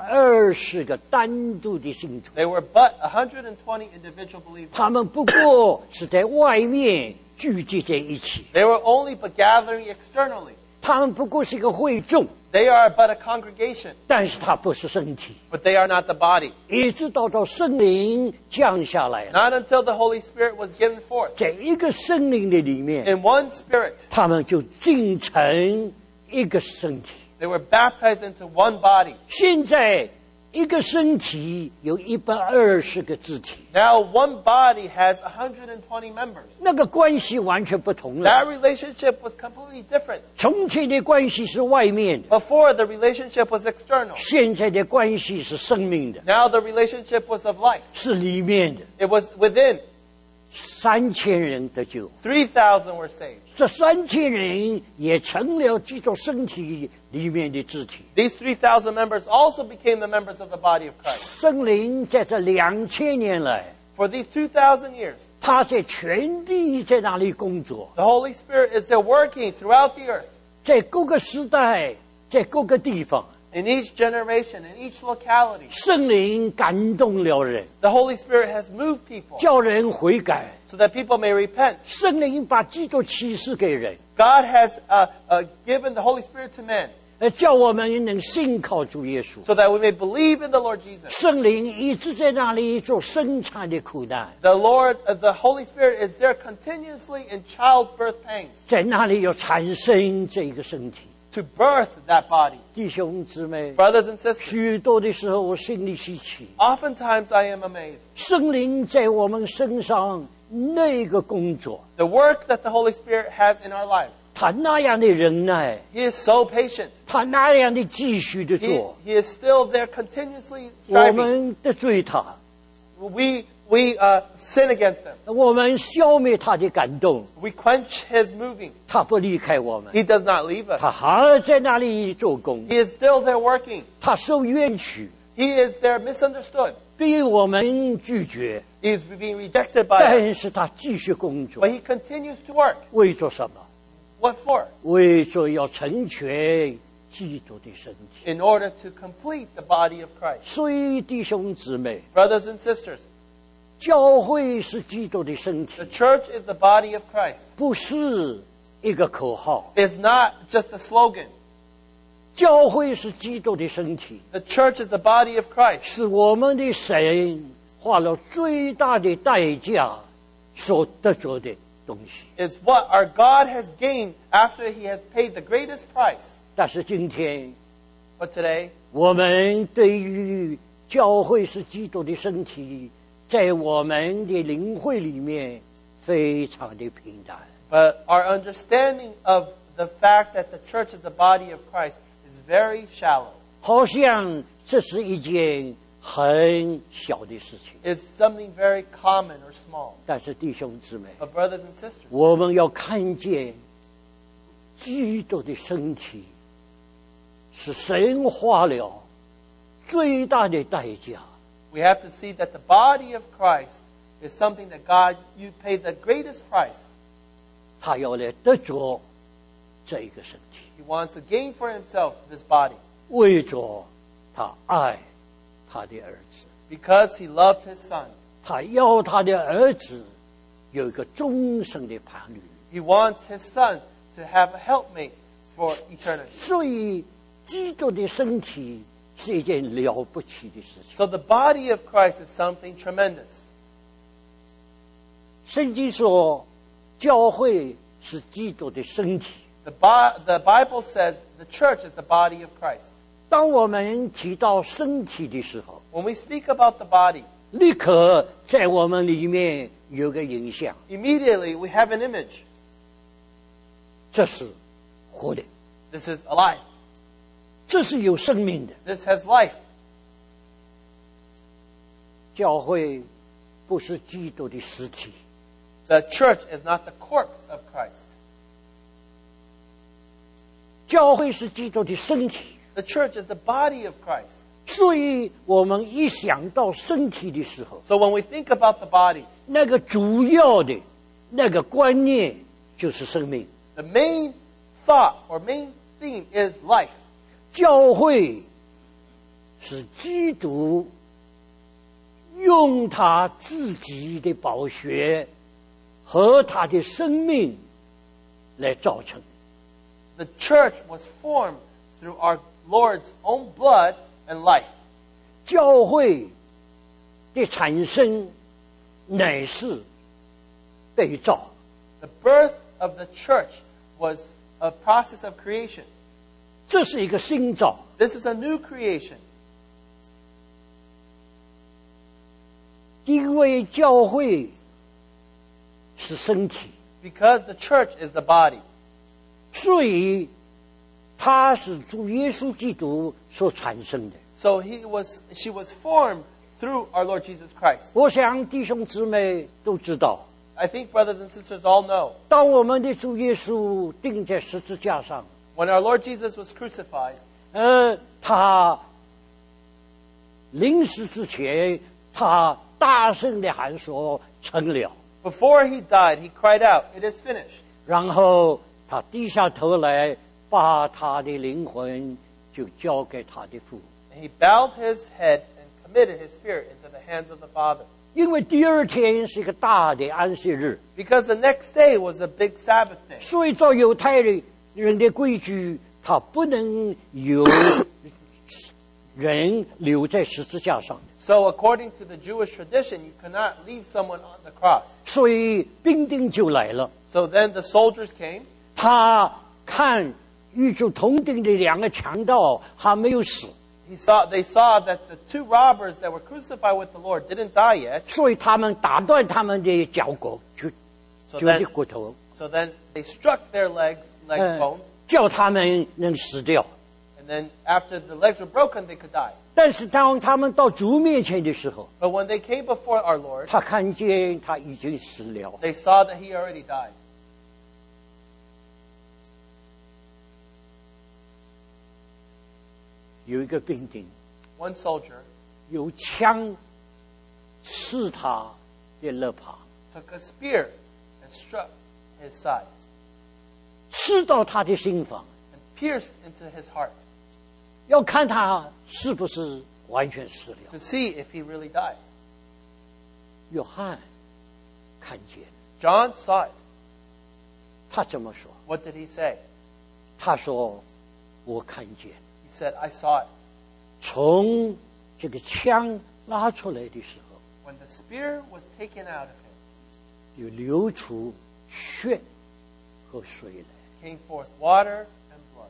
[SPEAKER 1] 120个单独的信徒，
[SPEAKER 2] they were but 120 individual believers.
[SPEAKER 1] 他们不过是在外面聚集在一起，
[SPEAKER 2] They were only but gathering externally.
[SPEAKER 1] 他们不过是一个会众，
[SPEAKER 2] They are but a congregation,
[SPEAKER 1] 但是他不是身体。
[SPEAKER 2] but they are not the body.
[SPEAKER 1] 一直到圣灵降下来了，
[SPEAKER 2] Not until the Holy Spirit was given forth.
[SPEAKER 1] 在一个圣灵的里面，
[SPEAKER 2] In one spirit,
[SPEAKER 1] 他们就进成一个身体。
[SPEAKER 2] they were baptized into one body.
[SPEAKER 1] 现在一个身体有120个肢体，
[SPEAKER 2] Now one body has 120 members.
[SPEAKER 1] 那个关系完全不同了。
[SPEAKER 2] That relationship was completely different.
[SPEAKER 1] 从前的关系是外面的，
[SPEAKER 2] Before, the relationship was external.
[SPEAKER 1] 现在的关系是生命的，
[SPEAKER 2] Now the relationship was of life.
[SPEAKER 1] 是里面的。
[SPEAKER 2] It was within.
[SPEAKER 1] 3000人得救，
[SPEAKER 2] 3,000 were saved.
[SPEAKER 1] 这3000人也成了基督身体里面的肢体。
[SPEAKER 2] These 3,000 members also became the members of the body of Christ.
[SPEAKER 1] 圣灵在这2000年来，
[SPEAKER 2] For these 2,000 years,
[SPEAKER 1] 他在全地在那里工作，
[SPEAKER 2] the Holy Spirit is there working throughout the earth,
[SPEAKER 1] 在各个时代，在各个地方，
[SPEAKER 2] in each generation, in each locality.
[SPEAKER 1] 圣灵感动了人，
[SPEAKER 2] The Holy Spirit has moved people
[SPEAKER 1] 叫人悔改。
[SPEAKER 2] so that people may repent.
[SPEAKER 1] 圣灵把基督启示给人，
[SPEAKER 2] God has given the Holy Spirit to men.
[SPEAKER 1] 叫我们能信靠主耶稣。
[SPEAKER 2] so that we may believe in the Lord Jesus.
[SPEAKER 1] 圣灵一直在那里做生产的苦难，
[SPEAKER 2] The Holy Spirit is there continuously in childbirth pangs
[SPEAKER 1] 在那里要产生这个身体。
[SPEAKER 2] to birth that body.
[SPEAKER 1] 弟兄姊妹，
[SPEAKER 2] Brothers and sisters,
[SPEAKER 1] 许多的时候我心里稀奇，
[SPEAKER 2] oftentimes I am amazed.
[SPEAKER 1] 圣灵在我们身上那个工作，
[SPEAKER 2] The work that the Holy Spirit has in our lives.
[SPEAKER 1] 他那样的忍耐，
[SPEAKER 2] He is so patient.
[SPEAKER 1] 他那样的继续的
[SPEAKER 2] He,
[SPEAKER 1] 做，
[SPEAKER 2] he is still there continuously
[SPEAKER 1] 我
[SPEAKER 2] striving.
[SPEAKER 1] 们得罪他，
[SPEAKER 2] We sin against him.
[SPEAKER 1] 我们消灭他的感动，
[SPEAKER 2] We quench his moving.
[SPEAKER 1] 他不离开我们，
[SPEAKER 2] He does not leave us.
[SPEAKER 1] 他还在那里做工，
[SPEAKER 2] He is still there working.
[SPEAKER 1] 他受冤屈，
[SPEAKER 2] He is there misunderstood.
[SPEAKER 1] 被我们拒绝，
[SPEAKER 2] He is being rejected by us.
[SPEAKER 1] 但是他继续工作
[SPEAKER 2] But，he continues to work.
[SPEAKER 1] 为着什么？
[SPEAKER 2] What for?
[SPEAKER 1] 为着要成全基督的身体。
[SPEAKER 2] In order to complete the body of Christ.
[SPEAKER 1] 所以弟兄姊妹，
[SPEAKER 2] Brothers and sisters,
[SPEAKER 1] 教会是基督的身体
[SPEAKER 2] the，church is the body of Christ.
[SPEAKER 1] 不是一个口号。
[SPEAKER 2] It's not just a slogan.
[SPEAKER 1] 教会是基督的身体，
[SPEAKER 2] The church is the body of Christ.
[SPEAKER 1] 是我们的神花了最大的代价所得着的东西。
[SPEAKER 2] It's what our God has gained after he has paid the greatest price.
[SPEAKER 1] 但是今天，
[SPEAKER 2] But today,
[SPEAKER 1] 我们对于教会是基督的身体，在我们的灵会里面非常的平淡。
[SPEAKER 2] but our understanding of the fact that the church is the body of Christ is very shallow.
[SPEAKER 1] 好像这是一件很小的事情，
[SPEAKER 2] It's something very common or small.
[SPEAKER 1] 但是弟兄姊妹，
[SPEAKER 2] But brothers and sisters,
[SPEAKER 1] 我们要看见基督的身体是神花了最大的代价，
[SPEAKER 2] we have to see that the body of Christ is something that God, you paid the greatest price.
[SPEAKER 1] 他要来得着这一个身体，
[SPEAKER 2] He wants to gain for himself this body
[SPEAKER 1] 为着他爱他的儿子，
[SPEAKER 2] because he loved his son.
[SPEAKER 1] 他要他的儿子有一个终生的伴侣。
[SPEAKER 2] He wants his son to have a helpmate for eternity.
[SPEAKER 1] 所以，基督的身体是一件了不起的事情。
[SPEAKER 2] So the body of Christ is something tremendous.
[SPEAKER 1] 圣经说，教会是基督的身体。
[SPEAKER 2] The Bible says the church is the body of Christ.
[SPEAKER 1] 当我们提到身体的时候，
[SPEAKER 2] When we speak about the body,
[SPEAKER 1] 立刻在我们里面有个影像，
[SPEAKER 2] immediately we have an image.
[SPEAKER 1] 这是活的，
[SPEAKER 2] This is alive.
[SPEAKER 1] 这是有生命的。
[SPEAKER 2] This has life.
[SPEAKER 1] 教会不是基督的实体，
[SPEAKER 2] The church is not the corpse of Christ.
[SPEAKER 1] 教会是基督的身体。
[SPEAKER 2] The church is the body of Christ.
[SPEAKER 1] 所以，我们一想到身体的时候，
[SPEAKER 2] So when we think about the body,
[SPEAKER 1] 那个主要的那个观念就是生命。
[SPEAKER 2] the main thought or main theme is life.
[SPEAKER 1] 教会是基督用他自己的宝血和他的生命来造成。
[SPEAKER 2] The church was formed through our Lord's own blood and life.
[SPEAKER 1] 教会的产生乃是被造，
[SPEAKER 2] The birth of the church was a process of creation.
[SPEAKER 1] 这是一个新造。
[SPEAKER 2] This is a new creation
[SPEAKER 1] 因为教会是身体，
[SPEAKER 2] because the church is the body.
[SPEAKER 1] 所以它是主耶稣基督所产生的。
[SPEAKER 2] So she was formed through our Lord Jesus Christ.
[SPEAKER 1] 我想弟兄姊妹都知道，
[SPEAKER 2] I think brothers and sisters all know
[SPEAKER 1] 当我们的主耶稣钉在十字架上，
[SPEAKER 2] when our Lord Jesus was crucified,
[SPEAKER 1] 他临死之前，他大声地喊说：“成了。”
[SPEAKER 2] before he died, he cried out, "It is finished."
[SPEAKER 1] 然后他低下头来，把他的灵魂就交给他的父。
[SPEAKER 2] And he bowed his head and committed his spirit into the hands of the Father.
[SPEAKER 1] 因为第二天是一个大的安息日，
[SPEAKER 2] Because the next day was a big Sabbath day.
[SPEAKER 1] 所以照犹太人的规矩， 他不能有人留在十字架上的。
[SPEAKER 2] So according to the Jewish tradition, you cannot leave someone on the cross.
[SPEAKER 1] 所以兵丁就来了，
[SPEAKER 2] So then the soldiers came.
[SPEAKER 1] 他看与主同定的两个强盗还没有死，
[SPEAKER 2] They saw that the two robbers that were crucified with the Lord didn't die yet.
[SPEAKER 1] 所以他们打断他们的脚骨，就
[SPEAKER 2] So
[SPEAKER 1] 的
[SPEAKER 2] then,
[SPEAKER 1] 骨头，
[SPEAKER 2] so then they struck their leg bones.
[SPEAKER 1] 叫他们能死掉。
[SPEAKER 2] And then after the legs were broken, they could die.
[SPEAKER 1] 但是当他们到主面前的时候，
[SPEAKER 2] But when they came before our Lord,
[SPEAKER 1] 他看见他已经死了。
[SPEAKER 2] they saw that he already died.
[SPEAKER 1] 有一个兵丁
[SPEAKER 2] One soldier
[SPEAKER 1] 有枪刺他的肋旁，
[SPEAKER 2] took a spear and struck his side
[SPEAKER 1] 刺到他的心房，
[SPEAKER 2] and pierced into his heart
[SPEAKER 1] 要看他是不是完全死了。
[SPEAKER 2] to see if he really died.
[SPEAKER 1] 约翰看见，
[SPEAKER 2] John saw it.
[SPEAKER 1] 他怎么说？
[SPEAKER 2] What did he say?
[SPEAKER 1] 他说：“我看见，
[SPEAKER 2] He said, I saw it.
[SPEAKER 1] 从这个枪拉出来的时候，
[SPEAKER 2] When the spear was taken out of him,
[SPEAKER 1] 就流出血和水来。
[SPEAKER 2] came forth water and blood.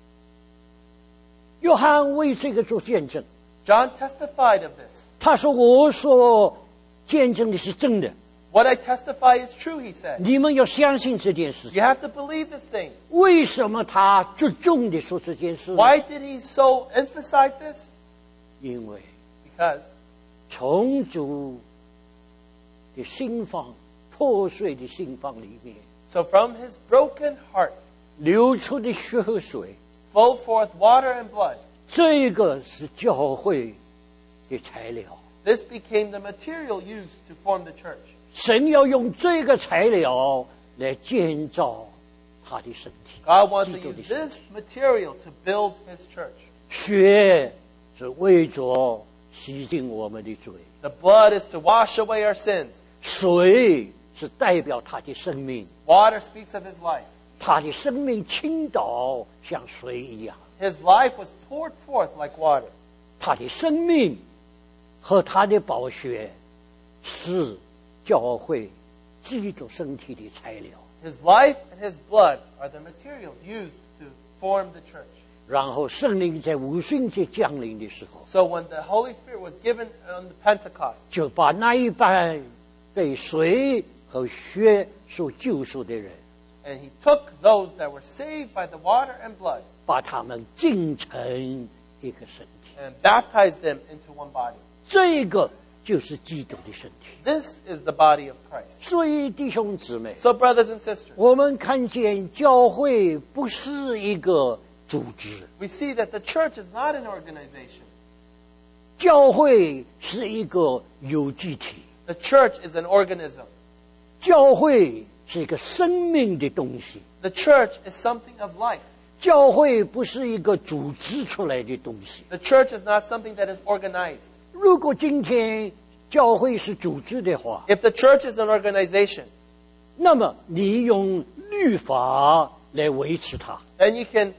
[SPEAKER 1] 约翰为这个做见证，
[SPEAKER 2] John testified of this.
[SPEAKER 1] 他说：“我所见证的是真的，
[SPEAKER 2] What I testify is true, he said.
[SPEAKER 1] 你们要相信这件事
[SPEAKER 2] You
[SPEAKER 1] 情。
[SPEAKER 2] have to believe this thing.
[SPEAKER 1] 为什么他着重的说这件事呢？
[SPEAKER 2] Why did he so emphasize this?
[SPEAKER 1] 因为
[SPEAKER 2] Because
[SPEAKER 1] 从主的心房破碎的心房里面
[SPEAKER 2] so from his broken heart
[SPEAKER 1] 流出的血和水，
[SPEAKER 2] flowed forth water and blood.
[SPEAKER 1] 这个是教会的材料。
[SPEAKER 2] This became the material used to form the church.
[SPEAKER 1] 神要用这个材料来建造他的身体。
[SPEAKER 2] God wants to
[SPEAKER 1] 基督的
[SPEAKER 2] use
[SPEAKER 1] 身
[SPEAKER 2] this material to build his church.
[SPEAKER 1] 血是为着洗净我们的罪，
[SPEAKER 2] The blood is to wash away our sins.
[SPEAKER 1] 水是代表他的生命，
[SPEAKER 2] Water speaks of his life.
[SPEAKER 1] 他的生命倾倒像水一样，
[SPEAKER 2] His life was poured forth like water.
[SPEAKER 1] 他的生命和他的宝血是教会基督身体的材料。
[SPEAKER 2] His life and his blood are the materials used to form the church.
[SPEAKER 1] 然后圣灵在五旬节降临的时候，
[SPEAKER 2] So when the Holy Spirit was given on the Pentecost,
[SPEAKER 1] 就把那一班被水和血所救赎的人，
[SPEAKER 2] and he took those that were saved by the water and blood
[SPEAKER 1] 把他们浸成一个身体。
[SPEAKER 2] and baptized them into one body.
[SPEAKER 1] 这个就是基督的身体。
[SPEAKER 2] This is the body of Christ.
[SPEAKER 1] 所以弟兄姊妹，
[SPEAKER 2] So brothers and sisters,
[SPEAKER 1] 我们看见教会不是一个组织，
[SPEAKER 2] we see that the church is not an organization.
[SPEAKER 1] 教会是一个有机体，
[SPEAKER 2] The church is an organism.
[SPEAKER 1] 教会是一个生命的东西，
[SPEAKER 2] The church is something of life.
[SPEAKER 1] 教会不是一个组织出来的东西。
[SPEAKER 2] The church is not something that is organized.
[SPEAKER 1] 如果今天教会是组织的话，
[SPEAKER 2] If the church is an organization,
[SPEAKER 1] 那么你用律法来维持它，
[SPEAKER 2] then you can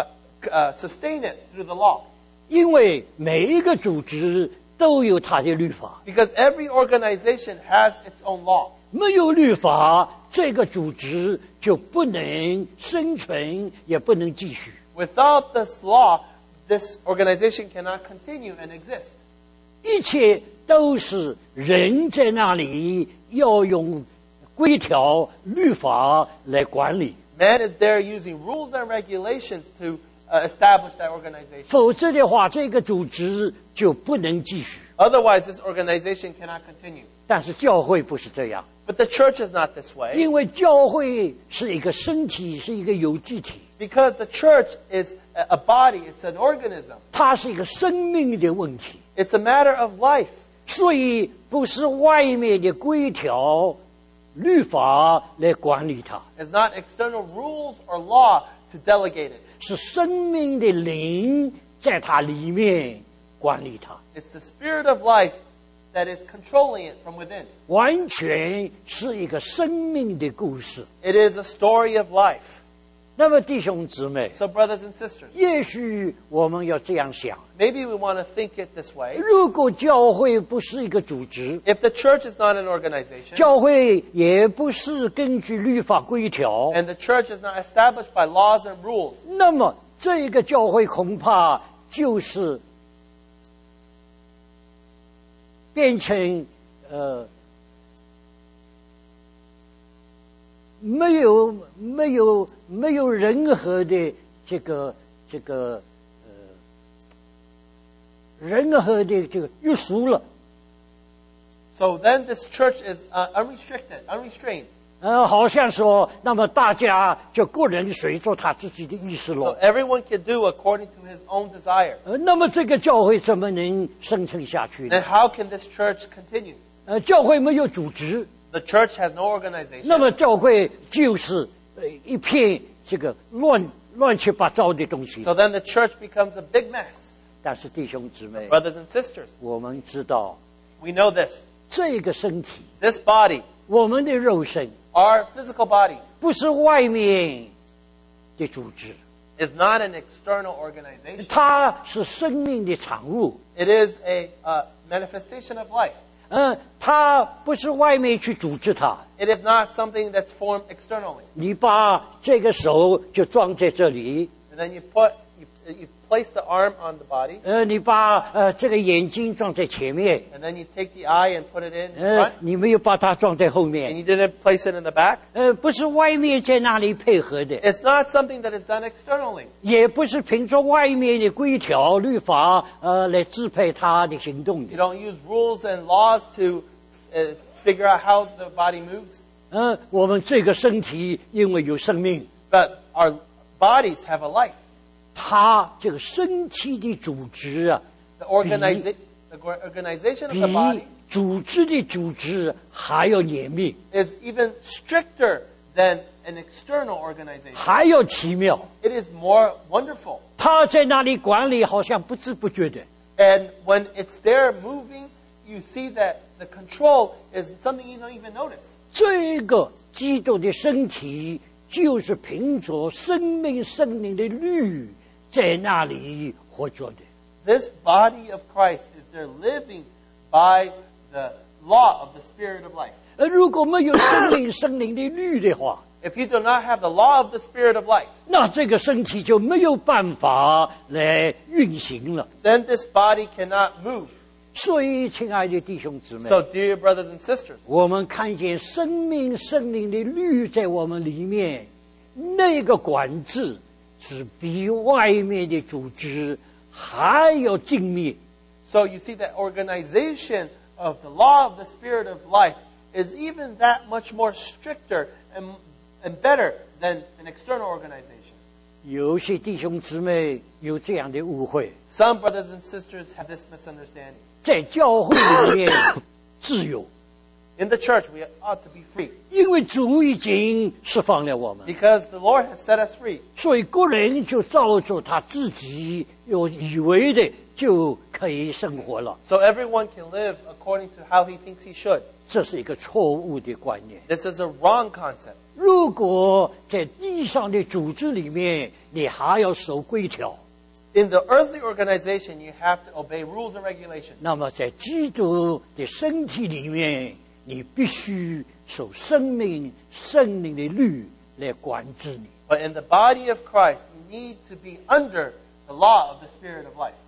[SPEAKER 2] sustain it through the law.
[SPEAKER 1] 因为每一个组织都有它的律法，
[SPEAKER 2] Because every organization has its own law.
[SPEAKER 1] 没有律法，这个组织就不能生存，也不能继续。
[SPEAKER 2] Without this law, this organization cannot continue and exist.
[SPEAKER 1] 一切都是人在那里要用规条、律法来管理，
[SPEAKER 2] Man is there using rules and regulations to establish that organization.
[SPEAKER 1] 否则的话，这个组织就不能继续。
[SPEAKER 2] Otherwise, this organization cannot continue.
[SPEAKER 1] 但是教会不是这样，
[SPEAKER 2] But the church is not this way.
[SPEAKER 1] 因为教会是一个身体，是一个有机体，
[SPEAKER 2] Because the church is a body, it's an organism.
[SPEAKER 1] 它是一个生命的问题，
[SPEAKER 2] It's a matter of life.
[SPEAKER 1] 所以不是外面的规条、律法来管理它，
[SPEAKER 2] It's not external rules or law to delegate it.
[SPEAKER 1] 是生命的灵在它里面管理它，
[SPEAKER 2] It's the spirit of life that is controlling it from within.
[SPEAKER 1] 完全是一个生命的故事。
[SPEAKER 2] It is a story of life.
[SPEAKER 1] 那么弟兄姊妹，
[SPEAKER 2] So brothers and sisters,
[SPEAKER 1] 也许我们要这样想：
[SPEAKER 2] maybe we want to think it this way.
[SPEAKER 1] 如果教会不是一个组织，
[SPEAKER 2] If the church is not an organization,
[SPEAKER 1] 教会也不是根据律法规条，
[SPEAKER 2] and the church is not established by laws and rules,
[SPEAKER 1] 那么这个教会恐怕就是变成没有任何的任何的这个约束了。
[SPEAKER 2] so then this church is unrestrained.
[SPEAKER 1] 好像说，那么大家就个人随着他自己的意思
[SPEAKER 2] So
[SPEAKER 1] 了。
[SPEAKER 2] everyone can do according to his own desire.
[SPEAKER 1] 那么这个教会怎么能生存下去呢？
[SPEAKER 2] Then how can this church continue?
[SPEAKER 1] 教会没有组织，
[SPEAKER 2] The church has no organization.
[SPEAKER 1] 那么教会就是一片这个乱七八糟的东西。
[SPEAKER 2] So then the church becomes a big mess.
[SPEAKER 1] 但是弟兄姊妹，
[SPEAKER 2] Brothers and sisters,
[SPEAKER 1] 我们知道
[SPEAKER 2] we know this.
[SPEAKER 1] 这个身体，
[SPEAKER 2] This body,
[SPEAKER 1] 我们的肉身，
[SPEAKER 2] our physical body,
[SPEAKER 1] 不是外面的组织，
[SPEAKER 2] is not an external organization.
[SPEAKER 1] 它是生命的产物。
[SPEAKER 2] It is a manifestation of life.
[SPEAKER 1] 它不是外面去组织它。
[SPEAKER 2] It is not something that's formed externally.
[SPEAKER 1] 你把这个手就装在这里，
[SPEAKER 2] And then you place the arm on the body,
[SPEAKER 1] 你把这个眼睛装在前面，
[SPEAKER 2] and then you take the eye and put it in front,
[SPEAKER 1] 你没有把它装在后
[SPEAKER 2] and
[SPEAKER 1] 面。
[SPEAKER 2] you didn't place it in the back.
[SPEAKER 1] 不是外面在那里配合的，
[SPEAKER 2] It's not something that is done externally.
[SPEAKER 1] 也不是凭着外面的规条律法来支配他的行动
[SPEAKER 2] You
[SPEAKER 1] 的。
[SPEAKER 2] don't use rules and laws to figure out how the body moves.
[SPEAKER 1] 我们这个身体因为有生命，
[SPEAKER 2] But our bodies have a life.
[SPEAKER 1] 它这个身体的组织啊，
[SPEAKER 2] The organization of the
[SPEAKER 1] 比
[SPEAKER 2] body
[SPEAKER 1] 组织的组织还要严密，
[SPEAKER 2] is even stricter than an external organization.
[SPEAKER 1] 还要奇妙。
[SPEAKER 2] It is more wonderful.
[SPEAKER 1] 他在那里管理，好像不知不觉的。
[SPEAKER 2] And when it's there moving, you see that the control is something you don't even notice.
[SPEAKER 1] 这个基督的身体就是凭着生命圣灵的律在那里活着的。
[SPEAKER 2] This body of Christ is there living by the law of the Spirit of life.
[SPEAKER 1] 如果没有圣灵的律的话，
[SPEAKER 2] If you do not have the law of the Spirit of life,
[SPEAKER 1] 那这个身体就没有办法来运行了。
[SPEAKER 2] then this body cannot move.
[SPEAKER 1] 所以，亲爱的弟兄姊妹，
[SPEAKER 2] So, dear brothers and sisters,
[SPEAKER 1] 我们看见圣灵的律在我们里面，那个管制是比外面的组织还要精密。
[SPEAKER 2] so you see that organization of the law of the Spirit of life is even that much more stricter and better than an external organization.
[SPEAKER 1] 有些弟兄姊妹有这样的误会，
[SPEAKER 2] Some brothers and sisters have this misunderstanding.
[SPEAKER 1] 在教会里面自由，
[SPEAKER 2] In the church, we ought to be free
[SPEAKER 1] 因为主已经释放了我们，
[SPEAKER 2] because the Lord has set us free.
[SPEAKER 1] 所以个人就照着他自己以为的就可以生活了。
[SPEAKER 2] So everyone can live according to how he thinks he should.
[SPEAKER 1] 这是一个错误的观念。
[SPEAKER 2] This is a wrong concept.
[SPEAKER 1] 如果在地上的组织里面，你还要守规条，
[SPEAKER 2] In the earthly organization, you have to obey rules and regulations.
[SPEAKER 1] 那么在基督的身体里面，你必须守圣灵的律来管制你。
[SPEAKER 2] But in the body of Christ, you need to be under the law of the Spirit of life.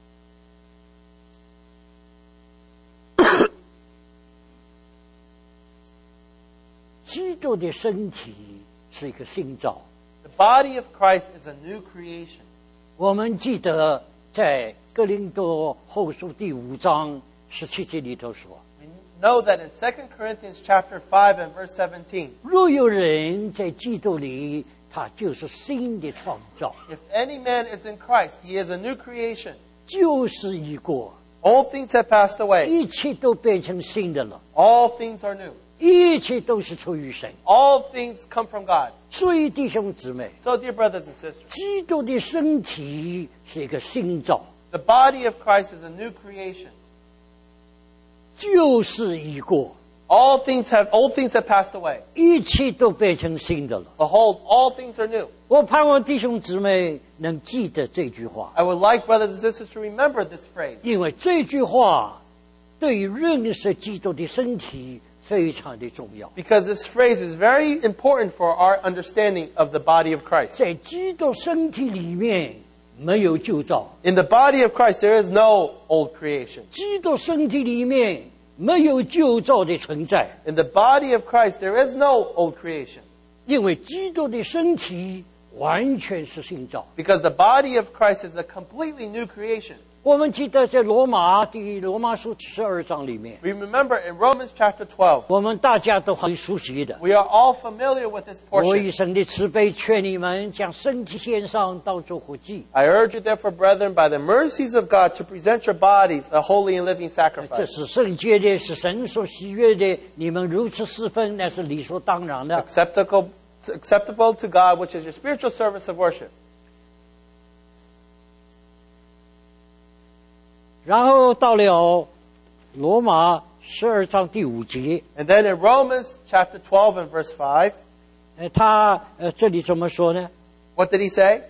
[SPEAKER 1] 基督的身体是一个新造。
[SPEAKER 2] The body of Christ is a new creation.
[SPEAKER 1] 我们记得在哥林多后书第5章17节里头说，
[SPEAKER 2] We know that in 2 Corinthians chapter 5 and verse 17,
[SPEAKER 1] 若有人在基督里，他就是新的创造，
[SPEAKER 2] if any man is in Christ, he is a new creation.
[SPEAKER 1] 就是已过，
[SPEAKER 2] All things have passed away.
[SPEAKER 1] 一切都变成新的了，
[SPEAKER 2] All things are new.
[SPEAKER 1] 一切都是出于神。
[SPEAKER 2] All things come from God.
[SPEAKER 1] 所以弟兄姊妹，
[SPEAKER 2] So, dear brothers and sisters,
[SPEAKER 1] 基督的身体是一个新造，
[SPEAKER 2] the body of Christ is a new creation.
[SPEAKER 1] 就是已过，
[SPEAKER 2] Old things have passed away.
[SPEAKER 1] 一切都变成新的了。
[SPEAKER 2] Behold, all things are new.
[SPEAKER 1] 我盼望弟兄姊妹能记得这句话，
[SPEAKER 2] I would like brothers and sisters to remember this phrase,
[SPEAKER 1] 因为这句话对于认识基督的身体非常的重要。
[SPEAKER 2] because this phrase is very important for our understanding of the body of Christ.
[SPEAKER 1] 在基督身体里面没有旧造，
[SPEAKER 2] In the body of Christ, there is no old creation.
[SPEAKER 1] 基督身体里面没有旧造的存在，
[SPEAKER 2] In the body of Christ, there is no old creation.
[SPEAKER 1] 因为基督的身体完全是新造。
[SPEAKER 2] Because the body of Christ is a completely new creation.
[SPEAKER 1] 我们记得在罗马书12章里面，
[SPEAKER 2] We remember in Romans chapter 12,
[SPEAKER 1] 我们大家都很熟悉的。
[SPEAKER 2] we are all familiar with this
[SPEAKER 1] 我以
[SPEAKER 2] portion.
[SPEAKER 1] 神的慈悲劝你们，将身体献上，当作活祭。
[SPEAKER 2] I urge you therefore, brethren, by the mercies of God, to present your bodies a holy and living
[SPEAKER 1] 这
[SPEAKER 2] sacrifice,
[SPEAKER 1] 是圣洁的，是神所喜悦的。你们如此侍奉，那是理所当然的。
[SPEAKER 2] acceptable to God, which is your spiritual service of worship.
[SPEAKER 1] 然后到了罗马12章第5节，
[SPEAKER 2] And then in Romans chapter 12 and verse 5,
[SPEAKER 1] 这里怎么说呢？
[SPEAKER 2] what did he say?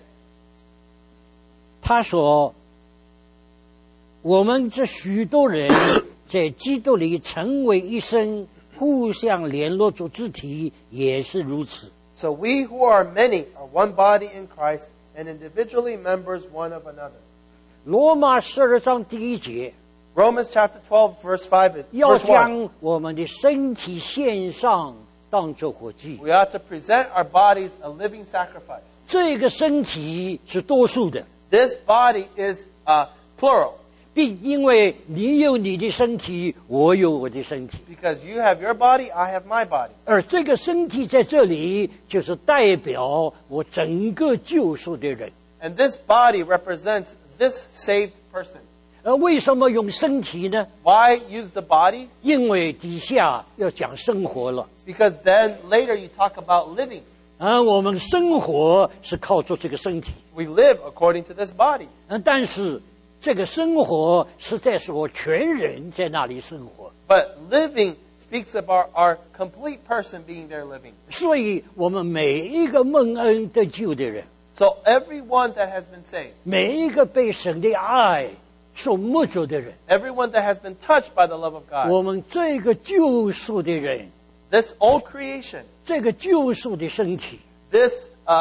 [SPEAKER 1] 他说：“我们这许多人在基督里成为一身，互相联络做肢体，也是如此。
[SPEAKER 2] So we who are many are one body in Christ, and individually members one of another.
[SPEAKER 1] 罗马12章第1节，
[SPEAKER 2] Romans chapter 12 verse 5,
[SPEAKER 1] 要
[SPEAKER 2] verse 1.
[SPEAKER 1] 将我们的身体献上，当作活祭。
[SPEAKER 2] We ought to present our bodies a living sacrifice.
[SPEAKER 1] 这个身体是多数的，
[SPEAKER 2] This body is plural,
[SPEAKER 1] 并因为你有你的身体，我有我的身体，
[SPEAKER 2] because you have your body, I have my body.
[SPEAKER 1] 而这个身体在这里就是代表我整个救赎的人。
[SPEAKER 2] And this body represents this saved person.
[SPEAKER 1] 而为什么用身体呢？
[SPEAKER 2] Why use the body?
[SPEAKER 1] 因为底下要讲生活了，
[SPEAKER 2] Because then later you talk about living.
[SPEAKER 1] 我们生活是靠着这个身体，
[SPEAKER 2] We live according to this body.
[SPEAKER 1] 但是这个生活实在是我全人在那里生活，
[SPEAKER 2] But living speaks about our complete person being there living.
[SPEAKER 1] 所以我们每一个蒙恩得救的人，
[SPEAKER 2] So everyone that has been saved,
[SPEAKER 1] 每一个被神的爱所摸着的人，
[SPEAKER 2] everyone that has been touched by the love of God,
[SPEAKER 1] 我们这个救赎的人，
[SPEAKER 2] this old creation,
[SPEAKER 1] 这个救赎的身体，
[SPEAKER 2] this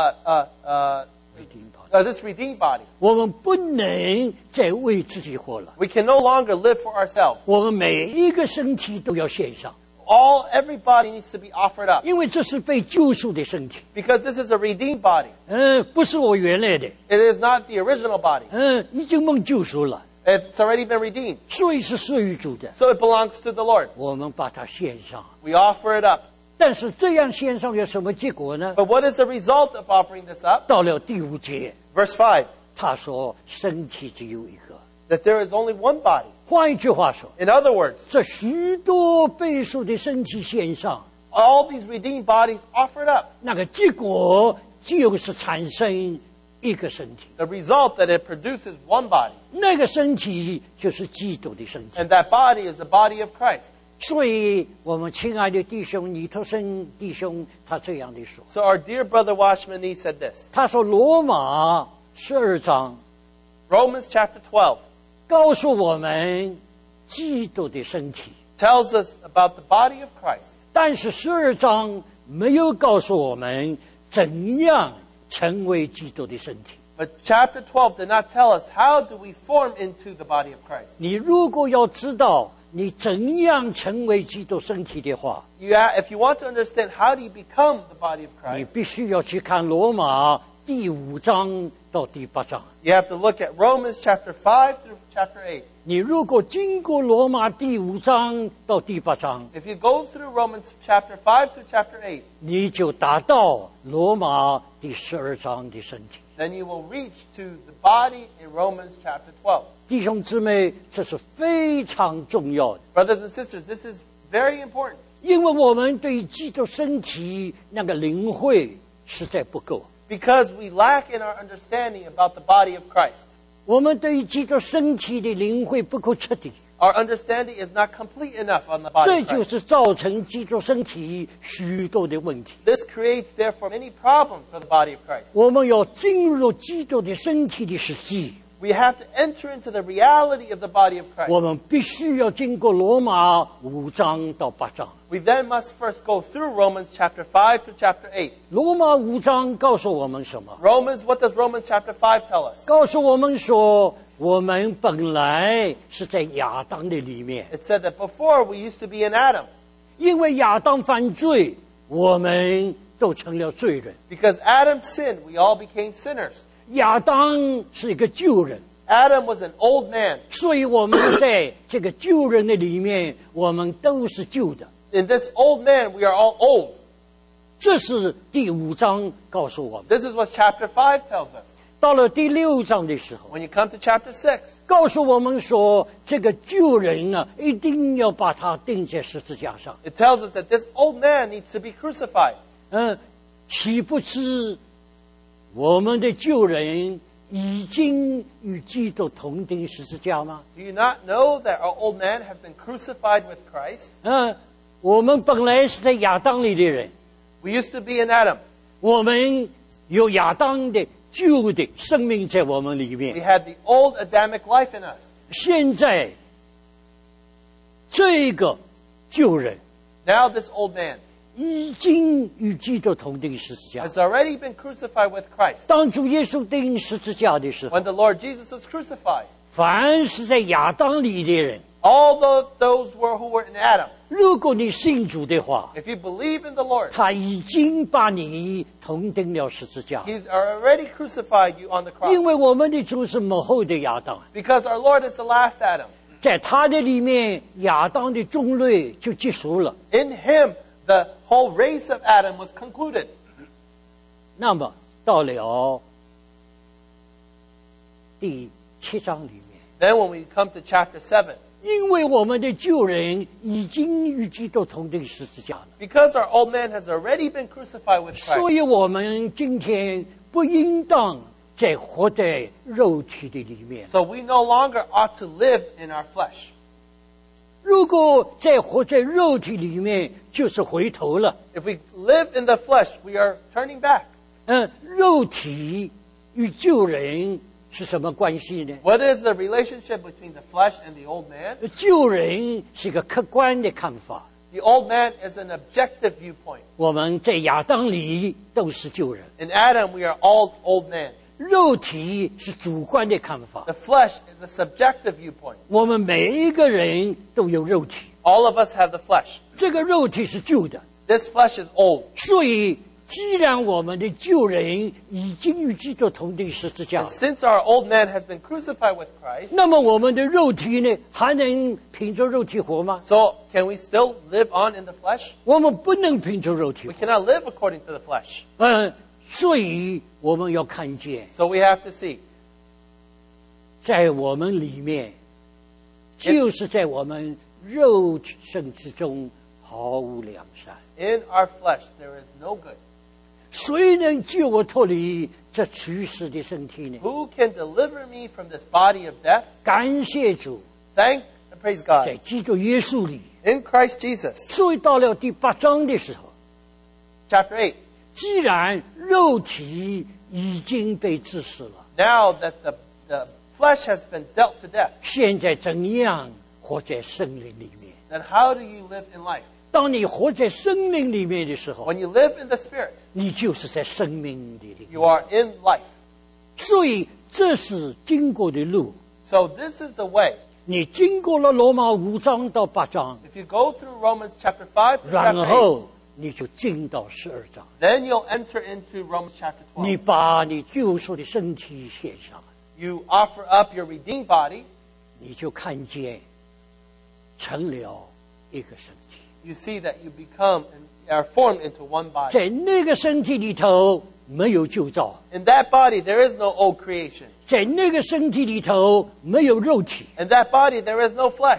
[SPEAKER 2] this redeemed body,
[SPEAKER 1] 我们不能再为自己活了，
[SPEAKER 2] we can no longer live for ourselves.
[SPEAKER 1] 我们每一个身体都要献上，
[SPEAKER 2] Every body needs to be offered up,
[SPEAKER 1] 因为这是被救赎的身体。
[SPEAKER 2] because this is a redeemed body.
[SPEAKER 1] 不是我原来的，
[SPEAKER 2] It is not the original body.
[SPEAKER 1] 已经蒙救赎了，
[SPEAKER 2] It's already been redeemed.
[SPEAKER 1] 所以是属于主的，
[SPEAKER 2] So it belongs to the Lord.
[SPEAKER 1] 我们把它献上。
[SPEAKER 2] We offer it up.
[SPEAKER 1] 但是这样献上有什么结果呢？
[SPEAKER 2] But what is the result of offering this up?
[SPEAKER 1] 到了第5节，
[SPEAKER 2] Verse 5,
[SPEAKER 1] 他说身体只有一个。
[SPEAKER 2] that there is only one body.
[SPEAKER 1] 换一句话说，
[SPEAKER 2] In other words,
[SPEAKER 1] 这许多被赎的身体献上，
[SPEAKER 2] all these redeemed bodies offered up.
[SPEAKER 1] 那个结果就是产生一个身体，
[SPEAKER 2] The result that it produces one body.
[SPEAKER 1] 那个身体就是基督的身体。
[SPEAKER 2] And that body is the body of Christ.
[SPEAKER 1] 所以，我们亲爱的弟兄尼托生弟兄，他这样的说，
[SPEAKER 2] So our dear brother Watchman Nee said this.
[SPEAKER 1] 他说罗马12章
[SPEAKER 2] Romans chapter 12
[SPEAKER 1] 告诉我们基督的身体，
[SPEAKER 2] tells us about the body of Christ.
[SPEAKER 1] 但是12章没有告诉我们怎样成为基督的身体。
[SPEAKER 2] But chapter 12 did not tell us how do we form into the body of Christ.
[SPEAKER 1] 你如果要知道你怎样成为基督身体的话，
[SPEAKER 2] If you want to understand how do you become the body of
[SPEAKER 1] 你
[SPEAKER 2] Christ,
[SPEAKER 1] 必须要去看罗马第5章到第8章。
[SPEAKER 2] you have to look at Romans chapter 5 through chapter 8.
[SPEAKER 1] 你如果经过罗马第5章到第8章，
[SPEAKER 2] If you go through Romans chapter 5 through chapter 8,
[SPEAKER 1] 你就达到罗马第12章的身体。
[SPEAKER 2] then you will reach to the body in Romans chapter 12.
[SPEAKER 1] 弟兄姊妹，这是非常重要的，
[SPEAKER 2] Brothers and sisters, this is very important
[SPEAKER 1] 因为我们对基督身体那个领会实在不够。
[SPEAKER 2] because we lack in our understanding about the body of Christ.
[SPEAKER 1] 我们对基督身体的领会不够彻底，
[SPEAKER 2] Our understanding is not complete enough on the body
[SPEAKER 1] 这
[SPEAKER 2] of
[SPEAKER 1] 就
[SPEAKER 2] Christ.
[SPEAKER 1] 是造成基督身体许多的问题。
[SPEAKER 2] This creates, therefore, many problems for the body of Christ.
[SPEAKER 1] 我们要进入基督的身体的实际，
[SPEAKER 2] We have to enter into the reality of the body of Christ.
[SPEAKER 1] 我们必须要经过罗马5章到8章。
[SPEAKER 2] We then must first go through Romans chapter 5 to chapter 8.
[SPEAKER 1] 罗马5章告诉我们什么？
[SPEAKER 2] What does Romans chapter 5 tell us?
[SPEAKER 1] 告诉我们说，我们本来是在亚当的里面，
[SPEAKER 2] It said that before we used to be in Adam.
[SPEAKER 1] 因为亚当犯罪，我们都成了罪人。
[SPEAKER 2] Because Adam sinned, we all became sinners.
[SPEAKER 1] 亚当是一个旧人，
[SPEAKER 2] Adam was an old man.
[SPEAKER 1] 所以我们在这个旧人的里面，我们都是旧的。
[SPEAKER 2] In this old man, we are all old.
[SPEAKER 1] 这是第5章告诉我们。
[SPEAKER 2] This is what chapter 5 tells us.
[SPEAKER 1] 到了第6章的时候，
[SPEAKER 2] When you come to chapter 6,
[SPEAKER 1] 告诉我们说，这个旧人呢，一定要把他钉在十字架上。
[SPEAKER 2] it tells us that this old man needs to be crucified.
[SPEAKER 1] 岂不知我们的旧人已经与基督同钉十字架吗？
[SPEAKER 2] Do you not know that our old man has been crucified with Christ?
[SPEAKER 1] 我们本来是在亚当里的人，
[SPEAKER 2] We used to be in Adam.
[SPEAKER 1] 我们有亚当的旧的生命在我们里
[SPEAKER 2] We
[SPEAKER 1] 面。
[SPEAKER 2] had the old Adamic life in us.
[SPEAKER 1] 现在这个旧人
[SPEAKER 2] Now this old man
[SPEAKER 1] 已经与基督同钉十字架。
[SPEAKER 2] has already been crucified with Christ.
[SPEAKER 1] 当主耶稣钉十字架的时候，
[SPEAKER 2] When the Lord Jesus was crucified,
[SPEAKER 1] 凡是在亚当里的人，
[SPEAKER 2] all those who were in Adam,
[SPEAKER 1] 如果你信主的话，
[SPEAKER 2] if you believe in the Lord,
[SPEAKER 1] 他已经把你同钉了十字架。
[SPEAKER 2] He's already crucified you on the
[SPEAKER 1] 因
[SPEAKER 2] cross.
[SPEAKER 1] 为我们的主是幕后的亚当，
[SPEAKER 2] Because our Lord is the last Adam.
[SPEAKER 1] 在他的里面，亚当的种类就结束了。
[SPEAKER 2] In Him, the whole race of Adam was concluded.
[SPEAKER 1] 那么到了第7章里面，
[SPEAKER 2] Then when we come to chapter 7,
[SPEAKER 1] 因为我们的旧人已经与基督同钉十字架了，
[SPEAKER 2] because our old man has already been crucified with
[SPEAKER 1] 所
[SPEAKER 2] Christ,
[SPEAKER 1] 以我们今天不应当再活在肉体的里面。
[SPEAKER 2] so we no longer ought to live in our flesh.
[SPEAKER 1] 如果再活在肉体里面，就是回头了。
[SPEAKER 2] If we live in the flesh, we are turning back.
[SPEAKER 1] 肉体与旧人是什么关系呢？
[SPEAKER 2] What is the relationship between the flesh and the old man?
[SPEAKER 1] 旧人是一个客观的看法，
[SPEAKER 2] The old man is an objective viewpoint.
[SPEAKER 1] 我们在亚当里都是旧人。
[SPEAKER 2] In Adam, we are all old men.
[SPEAKER 1] 肉体是主观的看法，
[SPEAKER 2] The flesh is a subjective viewpoint.
[SPEAKER 1] 我们每一个人都有肉体，
[SPEAKER 2] All of us have the flesh.
[SPEAKER 1] 这个肉体是旧的，
[SPEAKER 2] This flesh is old.
[SPEAKER 1] 所以既然我们的旧人已经与基督同钉十字架
[SPEAKER 2] And，since our old man has been crucified with Christ,
[SPEAKER 1] 那么我们的肉体呢，还能凭着肉体活吗？
[SPEAKER 2] so can we still live on in the flesh?
[SPEAKER 1] 我们不能凭着肉体
[SPEAKER 2] We
[SPEAKER 1] 活。
[SPEAKER 2] cannot live according to the flesh.
[SPEAKER 1] 所以我们要看见，
[SPEAKER 2] So we have to see.
[SPEAKER 1] 在我们里面，就是在我们肉身之中毫无良善。
[SPEAKER 2] In our flesh, there is no good.
[SPEAKER 1] 谁能救我脱离这趋势的身体呢？
[SPEAKER 2] Who can deliver me from this body of death?
[SPEAKER 1] 感谢主，
[SPEAKER 2] Thank and praise
[SPEAKER 1] 在
[SPEAKER 2] God.
[SPEAKER 1] 基督耶稣里。
[SPEAKER 2] In Christ Jesus.
[SPEAKER 1] 所以到了第8章的时候，
[SPEAKER 2] Chapter 8.
[SPEAKER 1] 既然肉体已经被治死了，
[SPEAKER 2] Now that the flesh has been dealt to death,
[SPEAKER 1] 现在怎样活在圣灵里面？
[SPEAKER 2] then how do you live in life?
[SPEAKER 1] 当你活在生命里面的时候，
[SPEAKER 2] When you live in the Spirit,
[SPEAKER 1] 你就是在生命里面。
[SPEAKER 2] you are in life.
[SPEAKER 1] 所以这是经过的路。
[SPEAKER 2] So this is the way.
[SPEAKER 1] 你经过了罗马5章到8章，
[SPEAKER 2] If you go through Romans chapter 5 to
[SPEAKER 1] 然
[SPEAKER 2] chapter 8,
[SPEAKER 1] 后你就进到12章，
[SPEAKER 2] then you'll enter into Romans chapter
[SPEAKER 1] 你
[SPEAKER 2] 12.
[SPEAKER 1] 把你救赎的身体献上，
[SPEAKER 2] You offer up your redeemed body.
[SPEAKER 1] 你就看见成了一个身体。
[SPEAKER 2] You see that you become and are formed into one body.
[SPEAKER 1] 在那个身体里头没有旧造，
[SPEAKER 2] In that body, there is no old creation.
[SPEAKER 1] 在那个身体里头没有肉体，
[SPEAKER 2] In that body, there is no flesh.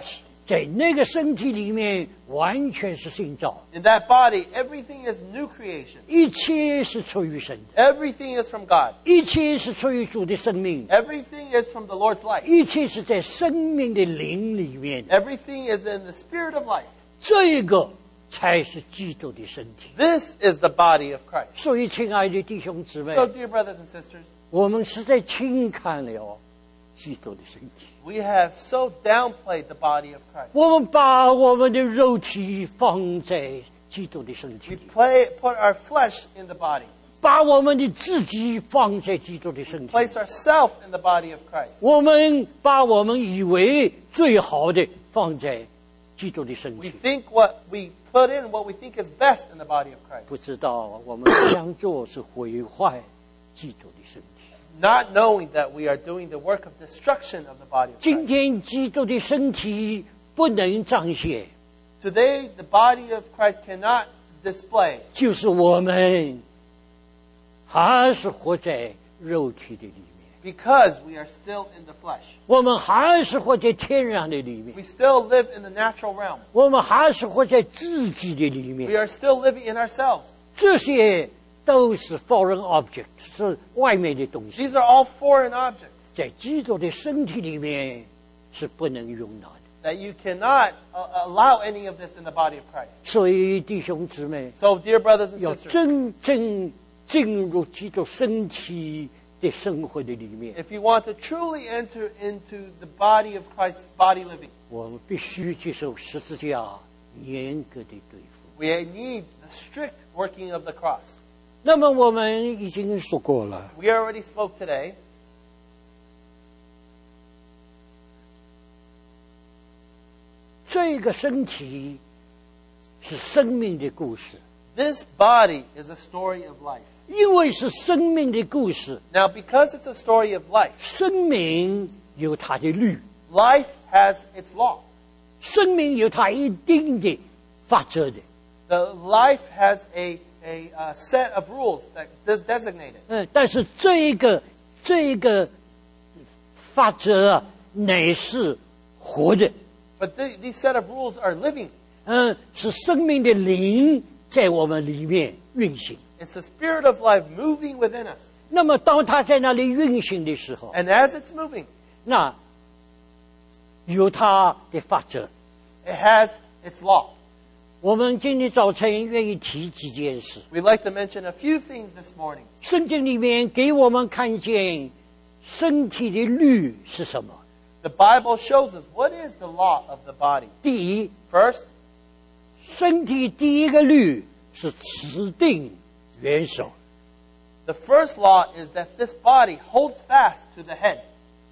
[SPEAKER 1] 在那个身体里面完全是新造，
[SPEAKER 2] In that body, everything is new creation.
[SPEAKER 1] 一切是出于神的，
[SPEAKER 2] Everything is from God.
[SPEAKER 1] 一切是出于主的生命，
[SPEAKER 2] Everything is from the Lord's life.
[SPEAKER 1] 一切是在生命的灵里面，
[SPEAKER 2] Everything is in the spirit of life.
[SPEAKER 1] 这个才是基督的身体。
[SPEAKER 2] This is the body of Christ.
[SPEAKER 1] 所以，亲爱的弟兄姊妹，
[SPEAKER 2] So, dear brothers and sisters,
[SPEAKER 1] 我们实在轻看了基督的身体，
[SPEAKER 2] we have so downplayed the body of Christ.
[SPEAKER 1] 我们把我们的肉体放在基督的身体
[SPEAKER 2] We
[SPEAKER 1] 里，
[SPEAKER 2] put our flesh in the body,
[SPEAKER 1] 把我们的自己放在基督的身体里，
[SPEAKER 2] place ourselves in the body of Christ.
[SPEAKER 1] 我们把我们以为最好的放在基督的身
[SPEAKER 2] We
[SPEAKER 1] 体，
[SPEAKER 2] think we put in what we think is best in the body of Christ,
[SPEAKER 1] 不知道我们这样做是毁坏基督的身体。
[SPEAKER 2] not knowing that we are doing the work of destruction of the body of
[SPEAKER 1] 今
[SPEAKER 2] Christ.
[SPEAKER 1] 天基督的身体不能彰显，
[SPEAKER 2] Today, the body of Christ cannot display
[SPEAKER 1] 就是我们还是活在肉体的里面，
[SPEAKER 2] because we are still in the flesh.
[SPEAKER 1] 我们还是活在天然的里面，
[SPEAKER 2] We still live in the natural realm.
[SPEAKER 1] 我们还是活在自己的里
[SPEAKER 2] We
[SPEAKER 1] 面，
[SPEAKER 2] are still living in ourselves.
[SPEAKER 1] 这些都是 foreign object， 是外面的东西，
[SPEAKER 2] These are all foreign objects
[SPEAKER 1] 在基督的身体里面是不能容纳的。
[SPEAKER 2] that you cannot allow any of this in the body of Christ.
[SPEAKER 1] 所以弟兄姊妹，
[SPEAKER 2] So, dear brothers and
[SPEAKER 1] 要
[SPEAKER 2] sisters,
[SPEAKER 1] 真正进入基督身体的生活的里面，
[SPEAKER 2] if you want to truly enter into the body of Christ's body living,
[SPEAKER 1] 我们必须接受十字架严格的对付。
[SPEAKER 2] we need the strict working of the cross.
[SPEAKER 1] 那么我们已经说过了，
[SPEAKER 2] We already spoke today.
[SPEAKER 1] 这个身体是生命的故事，
[SPEAKER 2] This body is a story of life.
[SPEAKER 1] 因为是生命的故事，
[SPEAKER 2] Now, because it's a story of life,
[SPEAKER 1] 生命有它的律，
[SPEAKER 2] life has its law.
[SPEAKER 1] 生命有它一定的法则的。
[SPEAKER 2] The life has a set of rules that is designated.
[SPEAKER 1] 但是这个法则啊，乃是活的，
[SPEAKER 2] But these set of rules are living.
[SPEAKER 1] 是生命的灵在我们里面运行。
[SPEAKER 2] It's the spirit of life moving within us.
[SPEAKER 1] 那么当它在那里运行的时候，
[SPEAKER 2] And as it's moving,
[SPEAKER 1] 那有它的法则。
[SPEAKER 2] it has its law.
[SPEAKER 1] 我们今天早晨愿意提几件事。
[SPEAKER 2] We'd like to mention a few things this morning.
[SPEAKER 1] 圣经里面给我们看见身体的律是什么？
[SPEAKER 2] The Bible shows us what is the law of the body.
[SPEAKER 1] 第一，
[SPEAKER 2] First,
[SPEAKER 1] 身体第一个律是持定元首。
[SPEAKER 2] the first law is that this body holds fast to the head.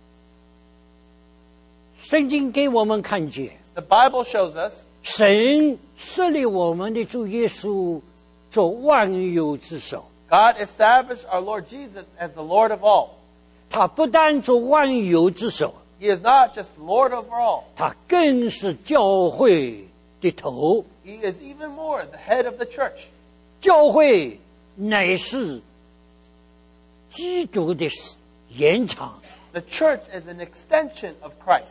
[SPEAKER 1] 圣经给我们看见，
[SPEAKER 2] The Bible shows us
[SPEAKER 1] 神设立我们的主耶稣做万有之首。
[SPEAKER 2] God established our Lord Jesus as the Lord of all.
[SPEAKER 1] 他不但做万有之首，
[SPEAKER 2] He is not just Lord over all.
[SPEAKER 1] 他更是教会的头。
[SPEAKER 2] He is even more the head of the church.
[SPEAKER 1] 教会乃是基督的延长，
[SPEAKER 2] The church is an extension of Christ.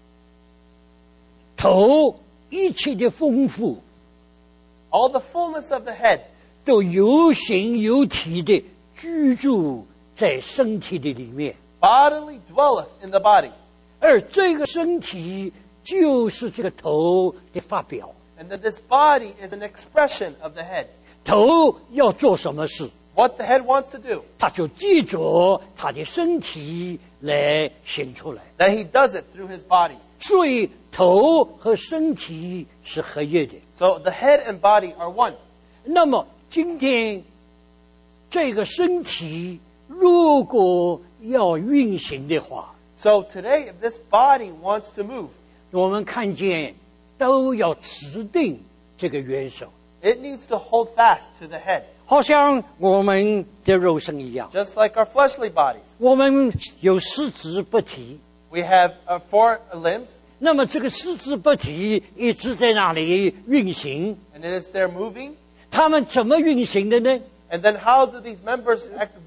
[SPEAKER 1] 头一切的丰富
[SPEAKER 2] All the fullness of the head
[SPEAKER 1] 都有形有体的居住在身体的里面，
[SPEAKER 2] bodily dwelleth in the body.
[SPEAKER 1] 而这个身体就是这个头的发表。
[SPEAKER 2] And that this body is an expression of the head.
[SPEAKER 1] 头要做什么事，
[SPEAKER 2] What the head wants to do,
[SPEAKER 1] 他就借着他的身体来显出来。
[SPEAKER 2] that he does it through his body.
[SPEAKER 1] 所以头和身体是合一的。
[SPEAKER 2] So the head and body are one.
[SPEAKER 1] 那么今天这个身体如果要运行的话，
[SPEAKER 2] So today, if this body wants to move,
[SPEAKER 1] 我们看见都要持定这个元首，
[SPEAKER 2] it needs to hold fast to the head,
[SPEAKER 1] 好像我们的肉身一样。
[SPEAKER 2] just like our fleshly bodies.
[SPEAKER 1] 我们有四肢不提，
[SPEAKER 2] We have 4 limbs,
[SPEAKER 1] 那么这个四肢不提一直在那里运行，
[SPEAKER 2] and it is there moving.
[SPEAKER 1] 他们怎么运行的呢？
[SPEAKER 2] And then how do these members move?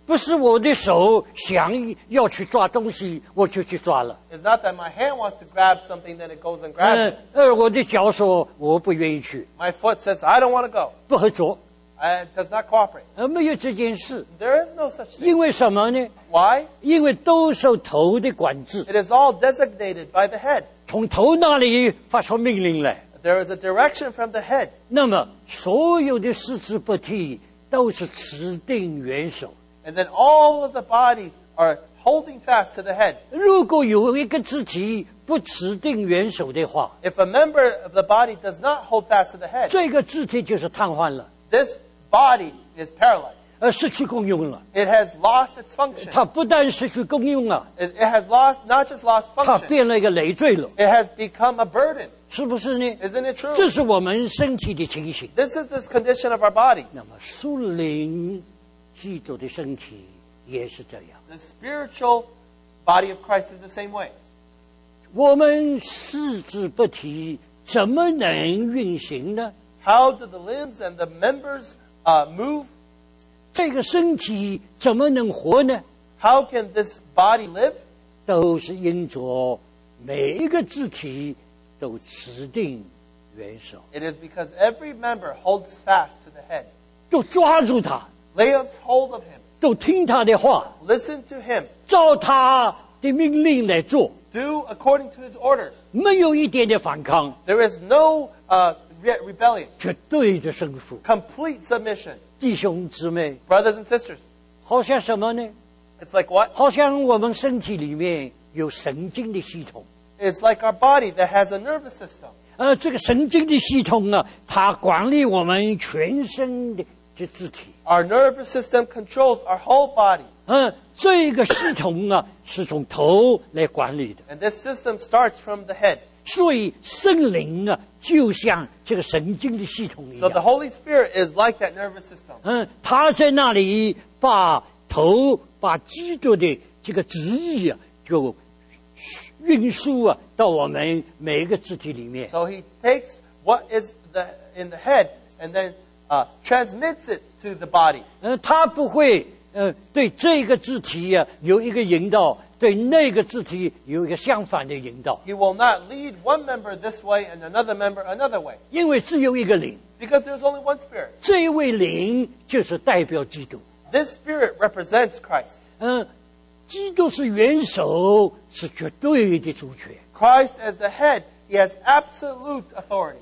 [SPEAKER 1] 不是我的手想要去抓东西，我就去抓了。
[SPEAKER 2] It's not that my hand wants to grab something, then it goes and grabs it.
[SPEAKER 1] 我的脚说我不愿意去，
[SPEAKER 2] My foot says, I don't want to go.
[SPEAKER 1] 不合作，
[SPEAKER 2] And it does not cooperate.
[SPEAKER 1] 没有这件事。
[SPEAKER 2] There is no such thing.
[SPEAKER 1] 因为什么呢？
[SPEAKER 2] Why?
[SPEAKER 1] 因为都受头的管制，
[SPEAKER 2] It is all designated by the head.
[SPEAKER 1] 从头那里发出命令来。
[SPEAKER 2] There is a direction from the head.
[SPEAKER 1] 那么所有的四肢不替都是持定元首。
[SPEAKER 2] And then all of the bodies are holding fast to the head.
[SPEAKER 1] 如果有一个肢体不持定元首的话，
[SPEAKER 2] If a member of the body does not hold fast to the head,
[SPEAKER 1] 这个肢体就是瘫痪了，
[SPEAKER 2] this body is paralyzed.
[SPEAKER 1] 失去功用了。
[SPEAKER 2] It has lost its function.
[SPEAKER 1] 它不但失去功用啊，
[SPEAKER 2] It has lost, not just lost
[SPEAKER 1] 它
[SPEAKER 2] function,
[SPEAKER 1] 变了一个累赘了，
[SPEAKER 2] it has become a burden.
[SPEAKER 1] 是不是呢？
[SPEAKER 2] Isn't it true?
[SPEAKER 1] 这是我们身体的情形。
[SPEAKER 2] This is this condition of our body.
[SPEAKER 1] 那么属灵基督的身体也是这样。
[SPEAKER 2] The spiritual body of Christ is the same way.
[SPEAKER 1] 我们四肢不提，怎么能运行呢？
[SPEAKER 2] How do the limbs and the members move?
[SPEAKER 1] 这个身体怎么能活呢？
[SPEAKER 2] How can this body live?
[SPEAKER 1] 都是因着每一个肢体都持定元首，
[SPEAKER 2] It is because every member holds fast to the head.
[SPEAKER 1] 都抓住他，
[SPEAKER 2] Lay us hold of him.
[SPEAKER 1] 都听他的话，
[SPEAKER 2] Listen to him.
[SPEAKER 1] 照他的命令来做，
[SPEAKER 2] Do according to his orders.
[SPEAKER 1] 没有一点的反抗，
[SPEAKER 2] There is no rebellion.
[SPEAKER 1] 绝对的胜负。
[SPEAKER 2] Complete submission.
[SPEAKER 1] 弟兄姊妹，
[SPEAKER 2] Brothers and sisters,
[SPEAKER 1] 好像什么呢？
[SPEAKER 2] it's like what?
[SPEAKER 1] 好像我们身体里面有神经的系统，
[SPEAKER 2] It's like our body that has a nervous system.
[SPEAKER 1] 这个神经的系统啊，它管理我们全身的肢体。
[SPEAKER 2] Our nervous system controls our whole body.
[SPEAKER 1] 这个系统啊，是从头来管理的。
[SPEAKER 2] And this system starts from the head.
[SPEAKER 1] 所以圣灵啊，就像这个神经的系统一
[SPEAKER 2] So the
[SPEAKER 1] 样，
[SPEAKER 2] Holy Spirit is like that nervous system.
[SPEAKER 1] 他在那里把基督的这个旨意啊，就运输啊到我们每一个肢体里面。
[SPEAKER 2] So he takes what is in the head and then transmits it to the body.
[SPEAKER 1] 他不会对这个肢体啊有一个引导，对那个肢体有一个相反的引导，
[SPEAKER 2] He will not lead one member this way and another member another way.
[SPEAKER 1] 因为只有一个灵，
[SPEAKER 2] Because there's only one Spirit.
[SPEAKER 1] 这一位灵就是代表基督。
[SPEAKER 2] This Spirit represents Christ.
[SPEAKER 1] 基督是元首，是绝对的主权。
[SPEAKER 2] Christ as the head, he has absolute authority.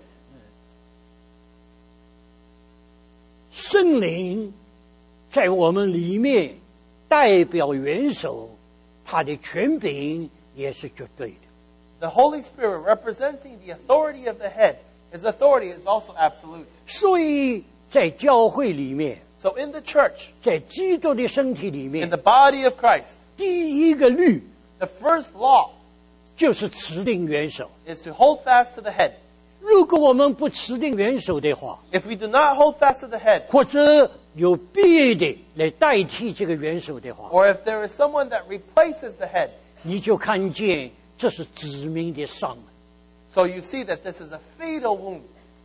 [SPEAKER 1] 圣灵在我们里面代表元首，他的权柄也是绝对的。
[SPEAKER 2] The Holy Spirit representing the authority of the head, his authority is also absolute.
[SPEAKER 1] 所以在教会里面，
[SPEAKER 2] So in the church,
[SPEAKER 1] 在基督的身体里
[SPEAKER 2] in
[SPEAKER 1] 面，
[SPEAKER 2] the body of Christ,
[SPEAKER 1] 第一个律
[SPEAKER 2] the first law
[SPEAKER 1] 就是持定元首。
[SPEAKER 2] is to hold fast to the head.
[SPEAKER 1] 如果我们不持定元首的话，
[SPEAKER 2] If we do not hold fast to the head,
[SPEAKER 1] 或者有别的来代替这个元首的话，
[SPEAKER 2] or if there is someone that replaces the head,
[SPEAKER 1] 你就看见这是致命的伤。
[SPEAKER 2] so you see that this is a fatal wound.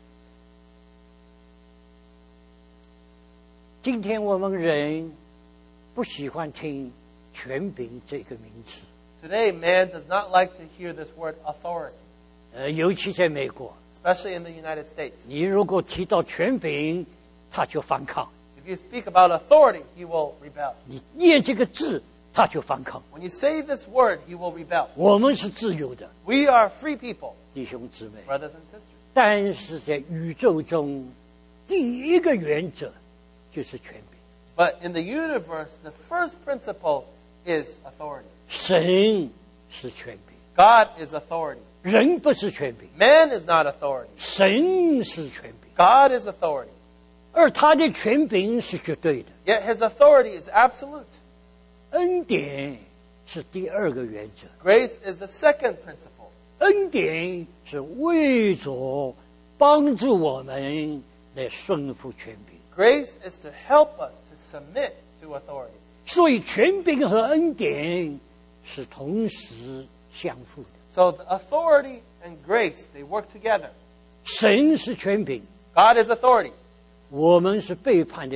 [SPEAKER 1] 今天我们人不喜欢听权柄这个名词，
[SPEAKER 2] Today, man does not like to hear this word authority,
[SPEAKER 1] 尤其在美国，
[SPEAKER 2] especially in the United States.
[SPEAKER 1] 你如果提到权柄，他就反抗；
[SPEAKER 2] If you speak about authority, he will rebel.
[SPEAKER 1] 你念这个字，他就反抗。
[SPEAKER 2] When you say this word, he will rebel.
[SPEAKER 1] 我们是自由的，
[SPEAKER 2] We are free people,
[SPEAKER 1] 弟兄姊妹，
[SPEAKER 2] brothers and sisters.
[SPEAKER 1] 但是在宇宙中，第一个原则就是权柄。
[SPEAKER 2] But in the universe, the first principle is authority.
[SPEAKER 1] 神是权柄，
[SPEAKER 2] God is authority.
[SPEAKER 1] 人不是权柄，
[SPEAKER 2] Man is not authority.
[SPEAKER 1] 神是权柄，
[SPEAKER 2] God is authority.
[SPEAKER 1] 而他的权柄是绝对的。
[SPEAKER 2] Yet his authority is absolute.
[SPEAKER 1] 恩典是第二个原则，
[SPEAKER 2] Grace is the second principle.
[SPEAKER 1] 恩典是为着帮助我们来顺服权柄，
[SPEAKER 2] Grace is to help us to submit to authority.
[SPEAKER 1] 所以权柄和恩典是同时相互的。
[SPEAKER 2] So the authority and grace, they work together.
[SPEAKER 1] 神是权柄，
[SPEAKER 2] God is authority.
[SPEAKER 1] 我们是背叛的人，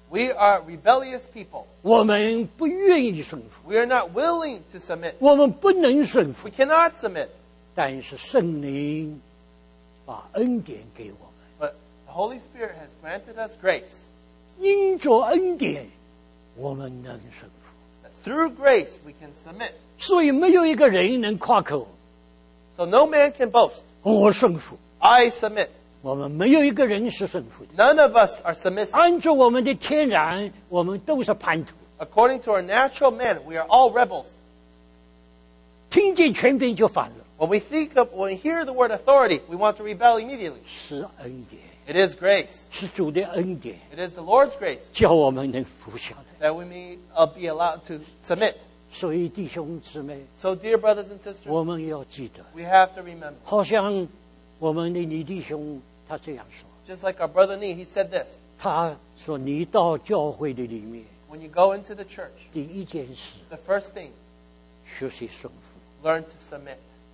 [SPEAKER 2] We are rebellious people.
[SPEAKER 1] 我们不愿意顺服，
[SPEAKER 2] We are not willing to submit.
[SPEAKER 1] 我们不能顺服。
[SPEAKER 2] We cannot submit.
[SPEAKER 1] 但是圣灵把恩典给我们，
[SPEAKER 2] But the Holy Spirit has granted us grace.
[SPEAKER 1] 因着恩典，我们能顺服。
[SPEAKER 2] That through grace we can submit.
[SPEAKER 1] 所以没有一个人能夸口
[SPEAKER 2] So no man can boast.
[SPEAKER 1] 我顺服，
[SPEAKER 2] I submit.
[SPEAKER 1] 我们没有一个人是顺服的。
[SPEAKER 2] None of us are submissive.
[SPEAKER 1] 按照我们的天然，我们都是叛徒，
[SPEAKER 2] According to our natural man, we are all rebels.
[SPEAKER 1] 听见权柄就反了。
[SPEAKER 2] When we hear the word authority, we want to rebel immediately.
[SPEAKER 1] 是恩典，
[SPEAKER 2] It is grace.
[SPEAKER 1] 是主的恩典，
[SPEAKER 2] It is the Lord's grace
[SPEAKER 1] 叫我们能服下来。
[SPEAKER 2] that we may be allowed to submit.
[SPEAKER 1] 所以弟兄姊妹，
[SPEAKER 2] So, dear brothers and sisters,
[SPEAKER 1] 我们要记得，
[SPEAKER 2] we have to remember.
[SPEAKER 1] 好像我们的女弟兄他这样说，
[SPEAKER 2] Just like our brother Nee, he said this.
[SPEAKER 1] 他说你到教会的里面，
[SPEAKER 2] When you go into the church,
[SPEAKER 1] 第一件事
[SPEAKER 2] the first thing,
[SPEAKER 1] 学习顺服，
[SPEAKER 2] learn to submit.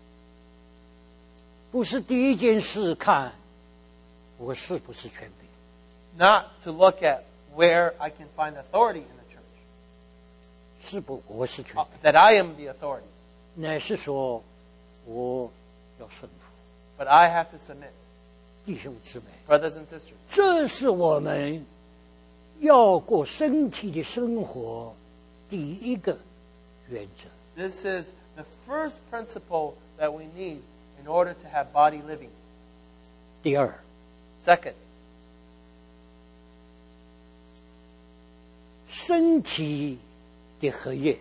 [SPEAKER 1] 不是第一件事看我是不是权柄，
[SPEAKER 2] Not to look at where I can find authority in the church.
[SPEAKER 1] 是不我是权柄，
[SPEAKER 2] That I am the authority.
[SPEAKER 1] 乃是说我要顺服。
[SPEAKER 2] But I have to submit.
[SPEAKER 1] 弟兄姊妹，
[SPEAKER 2] Brothers and sisters,
[SPEAKER 1] 这是我们要过身体的生活第一个原则。
[SPEAKER 2] this is the first principle that we need in order to have body living.
[SPEAKER 1] 第二，
[SPEAKER 2] Second,
[SPEAKER 1] 身体的合一。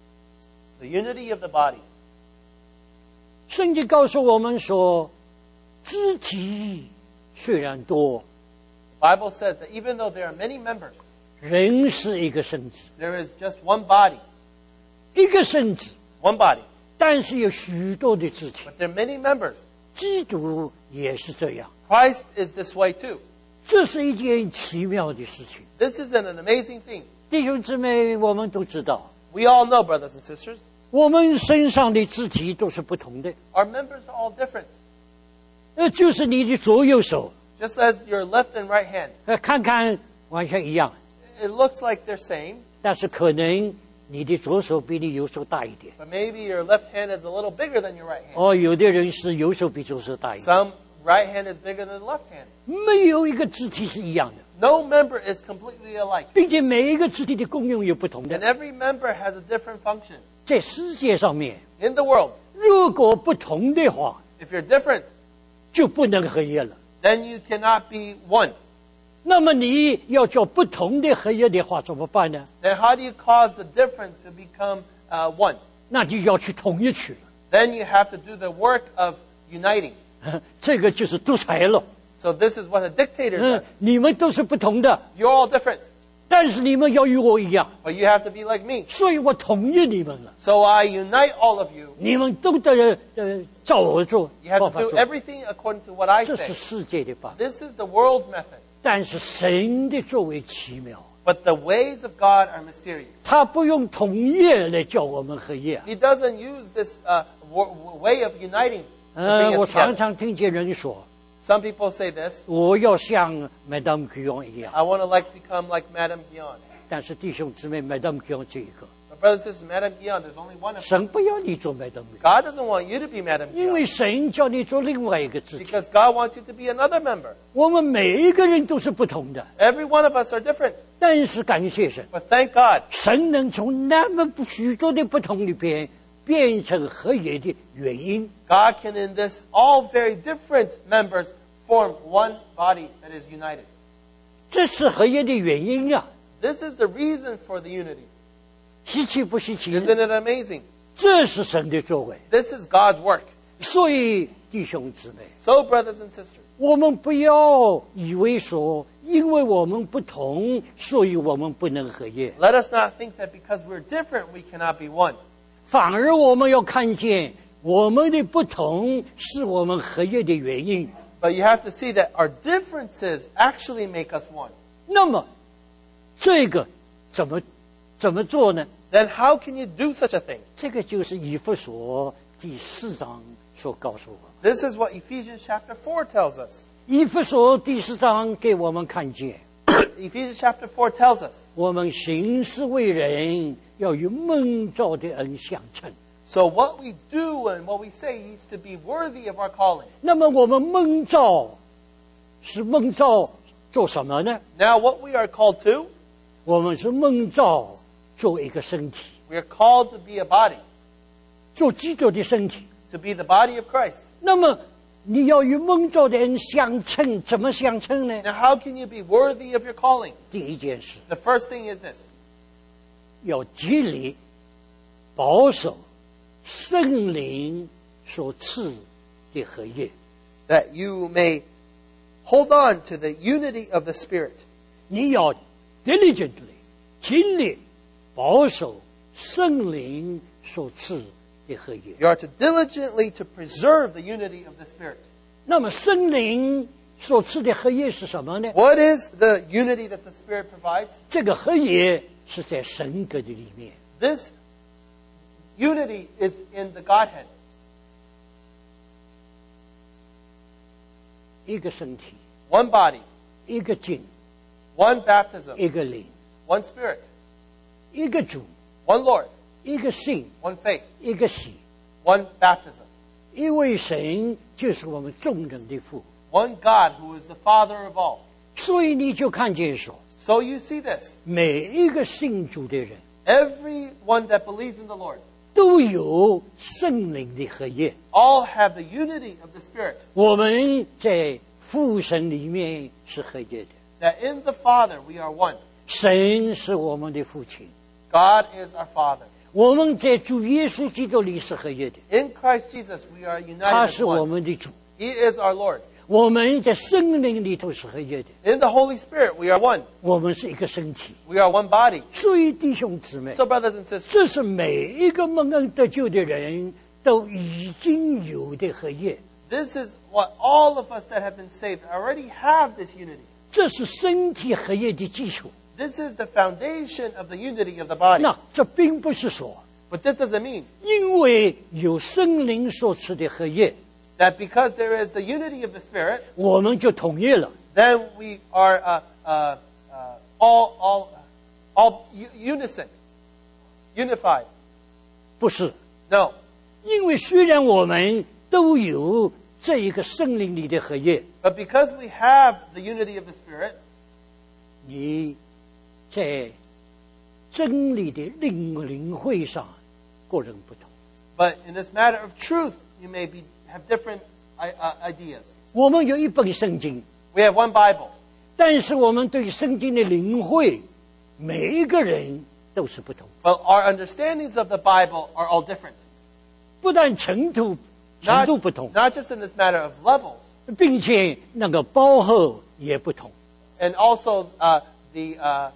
[SPEAKER 2] the unity of the body.
[SPEAKER 1] 圣经告诉我们说，肢体虽然多，
[SPEAKER 2] The Bible says that even though there are many members,
[SPEAKER 1] 人是一个身子，
[SPEAKER 2] there is just one body.
[SPEAKER 1] 一个身子，
[SPEAKER 2] One body.
[SPEAKER 1] 但是有许多的肢体。
[SPEAKER 2] But there are many members.
[SPEAKER 1] 基督也是这样，
[SPEAKER 2] Christ is this way too.
[SPEAKER 1] 这是一件奇妙的事情。
[SPEAKER 2] This is an amazing thing.
[SPEAKER 1] 弟兄姊妹，我们都知道，
[SPEAKER 2] We all know, brothers and sisters,
[SPEAKER 1] 我们身上的肢体都是不同的。
[SPEAKER 2] our members are all different.
[SPEAKER 1] 就是你的左右手，
[SPEAKER 2] Just as your left and right hand.
[SPEAKER 1] 看看完全一样，
[SPEAKER 2] It looks like they're same,
[SPEAKER 1] 但是可能你的左手比你右手大一点。
[SPEAKER 2] but maybe your left hand is a little bigger than your right hand.
[SPEAKER 1] 哦，有的人是右手比左手大一点。
[SPEAKER 2] Some right hand is bigger than the left hand.
[SPEAKER 1] 没有一个肢体是一样的，
[SPEAKER 2] No member is completely alike.
[SPEAKER 1] 并且每一个肢体的功用有不同
[SPEAKER 2] And
[SPEAKER 1] 的。
[SPEAKER 2] every member has a different function.
[SPEAKER 1] 在世界上面，
[SPEAKER 2] In the world,
[SPEAKER 1] 如果不同的话，
[SPEAKER 2] if you're different,
[SPEAKER 1] 就不能合一了。
[SPEAKER 2] then you cannot be one.
[SPEAKER 1] 那么你要叫不同的合一的话，怎么办呢？
[SPEAKER 2] Then how do you cause the different to become one?
[SPEAKER 1] 那就要去统一去了。
[SPEAKER 2] Then you have to do the work of uniting.
[SPEAKER 1] 这个就是独裁了。
[SPEAKER 2] So this is what a dictator does.
[SPEAKER 1] 你们都是不同的，
[SPEAKER 2] You're all different,
[SPEAKER 1] 但是你们要与我一样，
[SPEAKER 2] but you have to be like me.
[SPEAKER 1] 所以我统一你们了。
[SPEAKER 2] So I unite all of you.
[SPEAKER 1] 你们都得照我做，
[SPEAKER 2] You have
[SPEAKER 1] 办
[SPEAKER 2] to
[SPEAKER 1] 法
[SPEAKER 2] do
[SPEAKER 1] 做。
[SPEAKER 2] everything according to what I
[SPEAKER 1] 这是
[SPEAKER 2] say.
[SPEAKER 1] 世界的法，
[SPEAKER 2] This is the world's method.
[SPEAKER 1] 但是神的作为奇妙，
[SPEAKER 2] But the ways of God are mysterious.
[SPEAKER 1] 他不用统一来叫我们合一。
[SPEAKER 2] He doesn't use this way of uniting to bring
[SPEAKER 1] 我
[SPEAKER 2] us
[SPEAKER 1] 常
[SPEAKER 2] together.
[SPEAKER 1] 常听见人说，
[SPEAKER 2] Some people say this.
[SPEAKER 1] 我要像 Madame Guyon 一样，
[SPEAKER 2] I want to become like Madame Guyon.
[SPEAKER 1] 但是弟兄姊妹，Madame Guyon 这一个，
[SPEAKER 2] But brothers and sisters, Madame Guyon, there's only one of them.
[SPEAKER 1] 神不要你做 Madame Guyon，
[SPEAKER 2] God doesn't want you to be Madame
[SPEAKER 1] 因为
[SPEAKER 2] Guyon
[SPEAKER 1] 神叫你做另外一个自己。
[SPEAKER 2] because God wants you to be another member.
[SPEAKER 1] 我们每一个人都是不同的，
[SPEAKER 2] Every one of us are different.
[SPEAKER 1] 但是感谢神，
[SPEAKER 2] But thank God,
[SPEAKER 1] 神能从那么许多的不同里边变成合一的原因。
[SPEAKER 2] God can in this all very different members form one body that is united.
[SPEAKER 1] 这是合一的原因啊，
[SPEAKER 2] This is the reason for the unity.
[SPEAKER 1] 稀奇不稀奇？
[SPEAKER 2] Isn't it amazing?
[SPEAKER 1] 这是神的作为。
[SPEAKER 2] This is God's work.
[SPEAKER 1] 所以弟兄姊妹，
[SPEAKER 2] So, brothers and sisters,
[SPEAKER 1] 我们不要以为说，因为我们不同，所以我们不能合一。
[SPEAKER 2] let us not think that because we're different, we cannot be one.
[SPEAKER 1] 反而我们要看见我们的不同是我们合一的原因。
[SPEAKER 2] But you have to see that our differences actually make us one.
[SPEAKER 1] 那么，这个怎么做呢？
[SPEAKER 2] Then how can you do such a thing?
[SPEAKER 1] 这个就是以弗所第4章所告诉我们。
[SPEAKER 2] This is what Ephesians chapter 4 tells us.
[SPEAKER 1] 以弗所第4章给我们看见，
[SPEAKER 2] Ephesians chapter 4 tells us,
[SPEAKER 1] 我们行事为人要与蒙召的恩相称。
[SPEAKER 2] so what we do and what we say needs to be worthy of our calling.
[SPEAKER 1] 那么我们蒙召是蒙召做什么呢？
[SPEAKER 2] Now what we are called to,
[SPEAKER 1] 我们是蒙召做一个身体，
[SPEAKER 2] we are called to be a body,
[SPEAKER 1] 做基督的身体。
[SPEAKER 2] to be the body of Christ.
[SPEAKER 1] 那么你要与蒙召的人相称，怎么相称呢？
[SPEAKER 2] Now how can you be worthy of your calling?
[SPEAKER 1] 第一件事，
[SPEAKER 2] The first thing is this,
[SPEAKER 1] 要竭力保守圣灵所赐的合一。
[SPEAKER 2] that you may hold on to the unity of the Spirit.
[SPEAKER 1] 你要 diligently 尽力保守圣灵所赐的合一。
[SPEAKER 2] You are to diligently to preserve the unity of the Spirit.
[SPEAKER 1] 那么圣灵所赐的合一是什么呢？
[SPEAKER 2] What is the unity that the Spirit provides?
[SPEAKER 1] 这个合一是在神格的里面。
[SPEAKER 2] This unity is in the Godhead.
[SPEAKER 1] 一个身体，
[SPEAKER 2] One body,
[SPEAKER 1] 一个井，
[SPEAKER 2] one baptism,
[SPEAKER 1] 一个灵，
[SPEAKER 2] one Spirit,
[SPEAKER 1] 一个主，
[SPEAKER 2] one Lord,
[SPEAKER 1] 一个信，
[SPEAKER 2] one faith,
[SPEAKER 1] 一个喜。
[SPEAKER 2] one baptism,
[SPEAKER 1] 一位神就是我们众人的父。
[SPEAKER 2] one God who is the Father of all.
[SPEAKER 1] 所以你就看见说，
[SPEAKER 2] So you see this.
[SPEAKER 1] 每一个信主的人
[SPEAKER 2] Everyone that believes in the Lord,
[SPEAKER 1] 都有圣灵的合一。
[SPEAKER 2] all have the unity of the Spirit.
[SPEAKER 1] 我们在父神里面是合一的，
[SPEAKER 2] That in the Father we are one.
[SPEAKER 1] 神是我们的父亲，
[SPEAKER 2] God is our Father.
[SPEAKER 1] 我们在主耶稣基督里是合一的，
[SPEAKER 2] In Christ Jesus we are
[SPEAKER 1] 他
[SPEAKER 2] united
[SPEAKER 1] 是
[SPEAKER 2] as
[SPEAKER 1] 我
[SPEAKER 2] one.
[SPEAKER 1] 们的主。
[SPEAKER 2] He is our Lord.
[SPEAKER 1] 我们在圣灵里头是合一的，
[SPEAKER 2] In the Holy Spirit we are one.
[SPEAKER 1] 我们是一个身体。
[SPEAKER 2] We are one body.
[SPEAKER 1] 所以弟兄姊妹，
[SPEAKER 2] So brothers and sisters,
[SPEAKER 1] 这是每一个蒙恩得救的人都已经有的合一，
[SPEAKER 2] this is what all of us that have been saved already have this unity.
[SPEAKER 1] 这是身体合一的基础。
[SPEAKER 2] This is the foundation of the unity of the body.
[SPEAKER 1] 那这并不是说，
[SPEAKER 2] But this doesn't mean
[SPEAKER 1] 因为有圣灵所赐的合一，
[SPEAKER 2] that because there is the unity of the Spirit,
[SPEAKER 1] 我们就统一了。
[SPEAKER 2] then we are all unison, unified.
[SPEAKER 1] 不是，
[SPEAKER 2] No.
[SPEAKER 1] 因为虽然我们都有这一个圣灵里的合一，
[SPEAKER 2] But because we have the unity of the Spirit,
[SPEAKER 1] 你在真理的领会上个人不同。
[SPEAKER 2] but in this matter of truth, you may have different ideas.
[SPEAKER 1] 我们有一本圣经，
[SPEAKER 2] We have one Bible,
[SPEAKER 1] 但是我们对圣经的领会，每一个人都是不同，
[SPEAKER 2] but our understandings of the Bible are all different.
[SPEAKER 1] 不但程度
[SPEAKER 2] Not,
[SPEAKER 1] 不同，
[SPEAKER 2] not just in this matter of levels,
[SPEAKER 1] 并且那个包含也不同。
[SPEAKER 2] and also the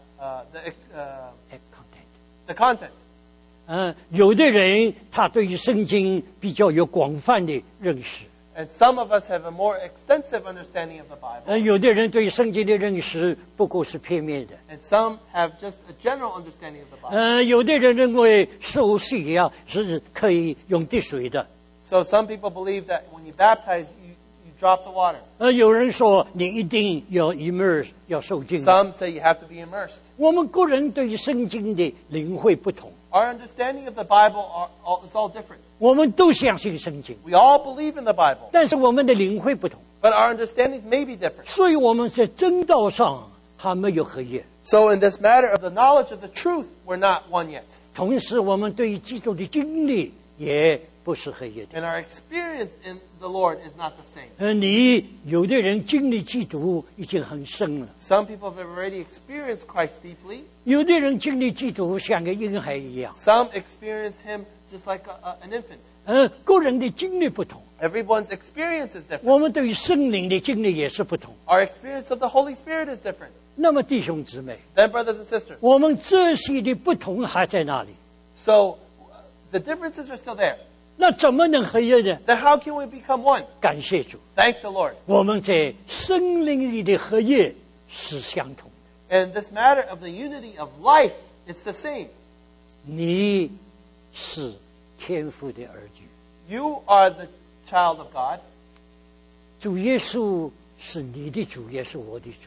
[SPEAKER 2] content.
[SPEAKER 1] 有的人他对于圣经比较有广泛的认识，
[SPEAKER 2] And some of us have a more extensive understanding of the Bible,
[SPEAKER 1] 有的人对圣经的认识不过是片面的。
[SPEAKER 2] and some have just a general understanding of the Bible.
[SPEAKER 1] 有的人认为受洗啊是可以用滴水的，
[SPEAKER 2] So some people believe that when you baptize, you drop the water.
[SPEAKER 1] 有人说你一定要 immerse 要受浸。
[SPEAKER 2] Some say you have to be immersed.
[SPEAKER 1] 我们个人对于圣经的领会不同，
[SPEAKER 2] Our understanding of the Bible is all different.
[SPEAKER 1] 我们都相信圣经，
[SPEAKER 2] We all believe in the Bible,
[SPEAKER 1] 但是我们的领会不同，
[SPEAKER 2] but our understandings may be different.
[SPEAKER 1] 所以我们在真道上还没有合一。
[SPEAKER 2] So in this matter of the knowledge of the truth, we're not one yet.
[SPEAKER 1] 同时，我们对于基督的经历也不是合一的。
[SPEAKER 2] And our experience in the Lord is not the same.
[SPEAKER 1] 你有的人经历基督已经很深了，
[SPEAKER 2] Some people have already experienced Christ deeply.
[SPEAKER 1] 有的人经历基督像个婴孩一样。
[SPEAKER 2] Some experience Him just like an infant.
[SPEAKER 1] 个人的经历不同，
[SPEAKER 2] Everyone's experience is different.
[SPEAKER 1] 我们对于圣灵的经历也是不同。
[SPEAKER 2] Our experience of the Holy Spirit is different.
[SPEAKER 1] 那么弟兄姊妹，
[SPEAKER 2] Then, brothers and sisters,
[SPEAKER 1] 我们这些的不同还在那里？
[SPEAKER 2] so the differences are still there.
[SPEAKER 1] 那怎么能合一呢？
[SPEAKER 2] Then how can we become one?
[SPEAKER 1] 感谢主，
[SPEAKER 2] Thank the Lord.
[SPEAKER 1] 我们在圣灵里的合一是相同的。
[SPEAKER 2] And this matter of the unity of life, it's the same.
[SPEAKER 1] 你是天父的儿女，
[SPEAKER 2] You are the child of God.
[SPEAKER 1] 主耶稣是你的主，也是我的主。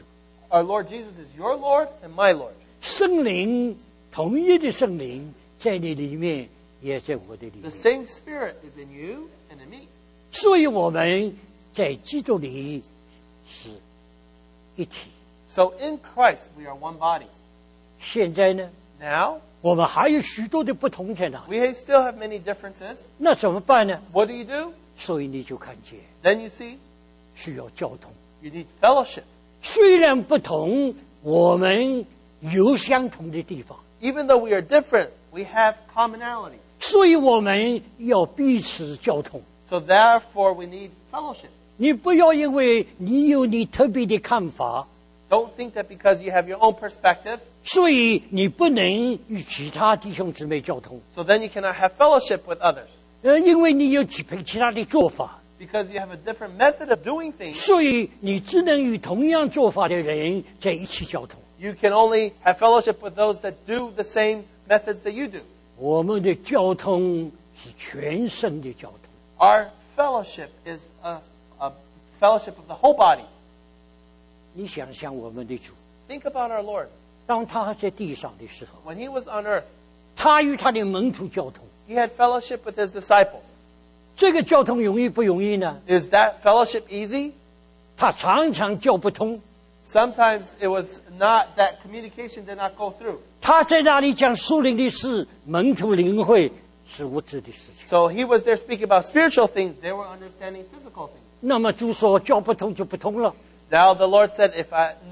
[SPEAKER 2] our Lord Jesus is your Lord and my Lord.
[SPEAKER 1] 圣灵，同一的圣灵在你里面，也在我的里
[SPEAKER 2] The
[SPEAKER 1] 面。
[SPEAKER 2] same Spirit is in you and in me.
[SPEAKER 1] 所以我们在基督里是一体。
[SPEAKER 2] So in Christ we are one body.
[SPEAKER 1] 现在呢，
[SPEAKER 2] Now,
[SPEAKER 1] 我们还有许多的不同在哪里？
[SPEAKER 2] we still have many differences.
[SPEAKER 1] 那怎么办呢？
[SPEAKER 2] What do?
[SPEAKER 1] 所以你就看见
[SPEAKER 2] Then you see,
[SPEAKER 1] 需要交通。
[SPEAKER 2] you need fellowship.
[SPEAKER 1] 虽然不同，我们有相同的地方，
[SPEAKER 2] Even though we are different, we have commonality.
[SPEAKER 1] 所以我们要彼此交通。
[SPEAKER 2] So therefore we need fellowship.
[SPEAKER 1] 你不要因为你有你特别的看法，
[SPEAKER 2] Don't think that because you have your own perspective,
[SPEAKER 1] 所以你不能与其他弟兄姊妹交通。
[SPEAKER 2] so then you cannot have fellowship with others.
[SPEAKER 1] 因为你有其他的做法，
[SPEAKER 2] Because you have a different method of doing things,
[SPEAKER 1] 所以你只能与同样做法的人在一起交通。
[SPEAKER 2] you can only have fellowship with those that do the same methods that you do.
[SPEAKER 1] 我们的交通是全身的交通。
[SPEAKER 2] Our fellowship is a fellowship of the whole body.
[SPEAKER 1] 你想想我们的主，
[SPEAKER 2] Think about our Lord.
[SPEAKER 1] 当他在地上的时候，
[SPEAKER 2] When he was on earth,
[SPEAKER 1] 他与他的门徒交通。
[SPEAKER 2] he had fellowship with his disciples.
[SPEAKER 1] 这个交通容易不容易呢？
[SPEAKER 2] Is that fellowship easy?
[SPEAKER 1] 他常常交不通。
[SPEAKER 2] Sometimes it was not, that communication did not go through.
[SPEAKER 1] 他在那里讲属灵的事，门徒领会是无知的事情。
[SPEAKER 2] So he was there speaking about spiritual things. They were understanding physical things.
[SPEAKER 1] 那么主说交不通就不通了，
[SPEAKER 2] Now the Lord said, if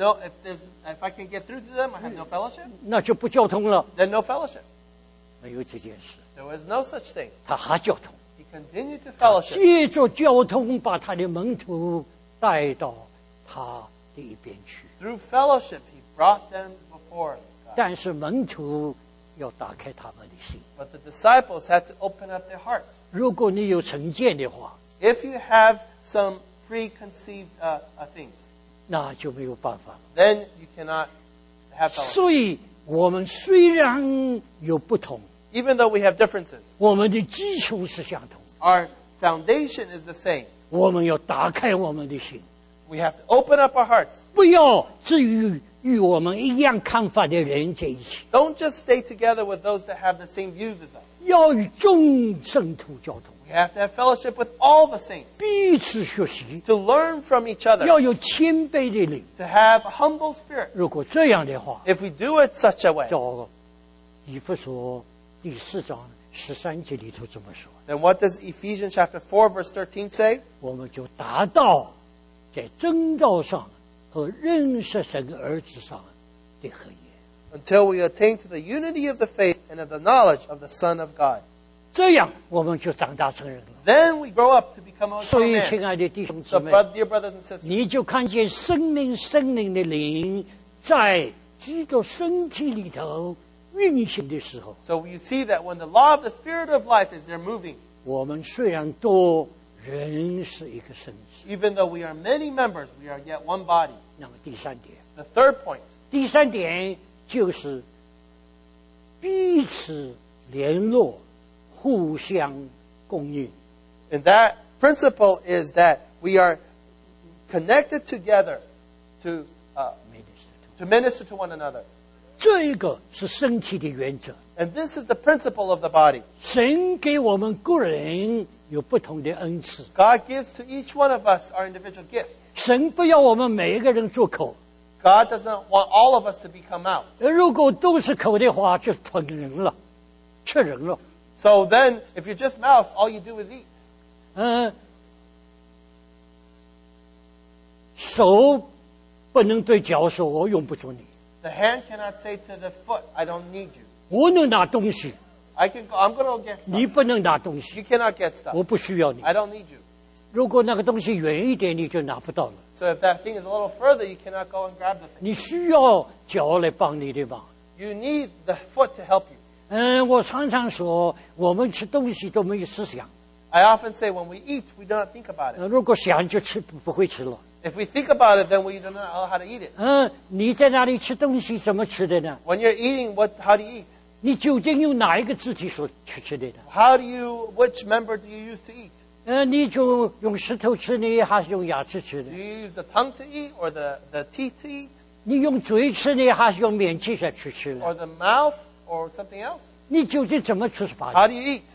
[SPEAKER 2] I can get through to them, I have no fellowship.
[SPEAKER 1] 那就不交通了，
[SPEAKER 2] Then no fellowship.
[SPEAKER 1] 没有这件事，
[SPEAKER 2] There was no such thing.
[SPEAKER 1] 他还交通。
[SPEAKER 2] He continued to fellowship.
[SPEAKER 1] 借着交通，把他的门徒带到他的一边去。
[SPEAKER 2] Through fellowship, he brought them before God.
[SPEAKER 1] 但是门徒要打开他们的心。
[SPEAKER 2] But the disciples had to open up their hearts.
[SPEAKER 1] 如果你有成见的话，
[SPEAKER 2] If you have some preconceived things,
[SPEAKER 1] 那就没有办法了。
[SPEAKER 2] then you cannot have fellowship.
[SPEAKER 1] 所以，我们虽然有不同，
[SPEAKER 2] Even though we have differences,
[SPEAKER 1] 我们的基础是相同。
[SPEAKER 2] our foundation is the same.
[SPEAKER 1] 我们要打开我们的心，
[SPEAKER 2] We have to open up our hearts.
[SPEAKER 1] 不要至于与我们一样看法的人在一起，
[SPEAKER 2] Don't just stay together with those that have the same views as us.
[SPEAKER 1] 要与众圣徒交通，
[SPEAKER 2] We have to have fellowship with all the saints,
[SPEAKER 1] 彼此学习，
[SPEAKER 2] to learn from each other,
[SPEAKER 1] 要有谦卑的灵。
[SPEAKER 2] to have a humble spirit.
[SPEAKER 1] 如果这样的话，
[SPEAKER 2] If we do it such a way,
[SPEAKER 1] 照以弗所第4章13节里头这么说，
[SPEAKER 2] then what does Ephesians chapter 4 verse 13 say?
[SPEAKER 1] 我们就达到在真道上和认识神儿子上的合一。
[SPEAKER 2] Until we attain to the unity of the faith and of the knowledge of the Son of God.
[SPEAKER 1] 这样我们就长大成人了。
[SPEAKER 2] Then we grow up to become a
[SPEAKER 1] 所
[SPEAKER 2] strong
[SPEAKER 1] 以，
[SPEAKER 2] man.
[SPEAKER 1] 亲爱的弟兄姊
[SPEAKER 2] So,
[SPEAKER 1] 妹，
[SPEAKER 2] dear brothers and sisters,
[SPEAKER 1] 你就看见圣灵的在基督身体里头运行的时候，
[SPEAKER 2] so you see that when the law of the Spirit of life is there moving,
[SPEAKER 1] 我们虽然多，人是一个身子。
[SPEAKER 2] even though we are many members, we are yet one body.
[SPEAKER 1] 那么第三点，
[SPEAKER 2] The third point,
[SPEAKER 1] 第三点就是彼此联络，互相供应。
[SPEAKER 2] and that principle is that we are connected together to minister to one another.
[SPEAKER 1] 这个是身体的原则。
[SPEAKER 2] And this is the principle of the body.
[SPEAKER 1] 神给我们个人有不同的恩赐，
[SPEAKER 2] God gives to each one of us our individual gifts.
[SPEAKER 1] 神不要我们每一个人做口，
[SPEAKER 2] God doesn't want all of us to become mouth.
[SPEAKER 1] 如果都是口的话，就吞人了，吃人了。
[SPEAKER 2] So then, if you're just mouth, all you do is eat.
[SPEAKER 1] 手不能对脚说：“我用不着你。
[SPEAKER 2] The hand cannot say to the foot, I don't need you.
[SPEAKER 1] 我能拿东西，
[SPEAKER 2] I'm going to get
[SPEAKER 1] 你
[SPEAKER 2] stuff.
[SPEAKER 1] 不能拿东西，
[SPEAKER 2] You cannot get stuff.
[SPEAKER 1] 我不需要你。
[SPEAKER 2] I don't need you.
[SPEAKER 1] 如果那个东西远一点，你就拿不到了。
[SPEAKER 2] So if that thing is a little further, you cannot go and grab the thing.
[SPEAKER 1] 你需要脚来帮你的忙。
[SPEAKER 2] You need the foot to help you.
[SPEAKER 1] 我常常说，我们吃东西都没有思想，
[SPEAKER 2] I often say when we eat, we do not think about it.
[SPEAKER 1] 如果想就吃，不会吃了。
[SPEAKER 2] If we think about it, then we do not know how to eat it.
[SPEAKER 1] 你在哪里吃东西？怎么吃的呢？
[SPEAKER 2] When you're eating, how do you eat?
[SPEAKER 1] 你究竟用哪一个肢体所吃的呢？
[SPEAKER 2] Which member do you use to eat?
[SPEAKER 1] 你就用舌头吃呢，还是用牙齿吃
[SPEAKER 2] Do
[SPEAKER 1] 呢？
[SPEAKER 2] you use the tongue to eat or the teeth to eat?
[SPEAKER 1] 你用嘴吃呢，还是用面接下去吃
[SPEAKER 2] or
[SPEAKER 1] 呢？
[SPEAKER 2] the mouth, or something else?
[SPEAKER 1] 你究竟怎么吃法
[SPEAKER 2] How
[SPEAKER 1] 的？
[SPEAKER 2] do you eat?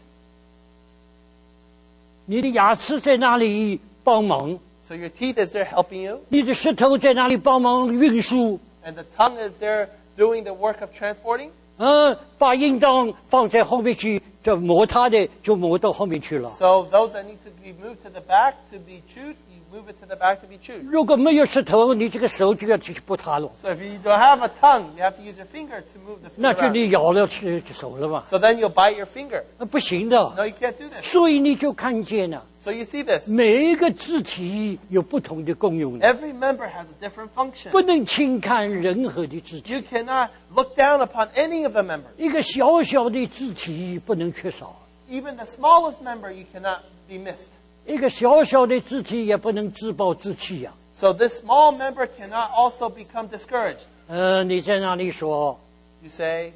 [SPEAKER 1] 你的牙齿在哪里帮忙？
[SPEAKER 2] So your teeth is there helping you,
[SPEAKER 1] 你的舌头在哪里帮忙运输？
[SPEAKER 2] and the tongue is there doing the work of transporting.
[SPEAKER 1] 把应当放在后面去，就磨它的，就磨到后面去了。
[SPEAKER 2] So those that need to be moved to the back to be chewed, you move it to the back to be chewed.
[SPEAKER 1] 如果没有舌头，你这个手就要去拨它了，
[SPEAKER 2] So if you don't have a tongue, you have to use your finger to move the
[SPEAKER 1] 那
[SPEAKER 2] food
[SPEAKER 1] 就
[SPEAKER 2] around.
[SPEAKER 1] 你咬了吃手了嘛？
[SPEAKER 2] So then you'll bite your finger.
[SPEAKER 1] 不行的。
[SPEAKER 2] No, you can't do this.
[SPEAKER 1] 所以你就看见了，
[SPEAKER 2] So you see this.
[SPEAKER 1] 每一个肢体有不同的功用，
[SPEAKER 2] Every member has a different function.
[SPEAKER 1] 不能轻看任何的肢体。
[SPEAKER 2] You cannot look down upon any of the members.
[SPEAKER 1] 一个小小的肢体不能缺少，
[SPEAKER 2] Even the smallest member, you cannot be missed.
[SPEAKER 1] 一个小小的肢体也不能自暴自弃呀、
[SPEAKER 2] So this small member cannot also become discouraged.
[SPEAKER 1] 你在那里说，
[SPEAKER 2] You say,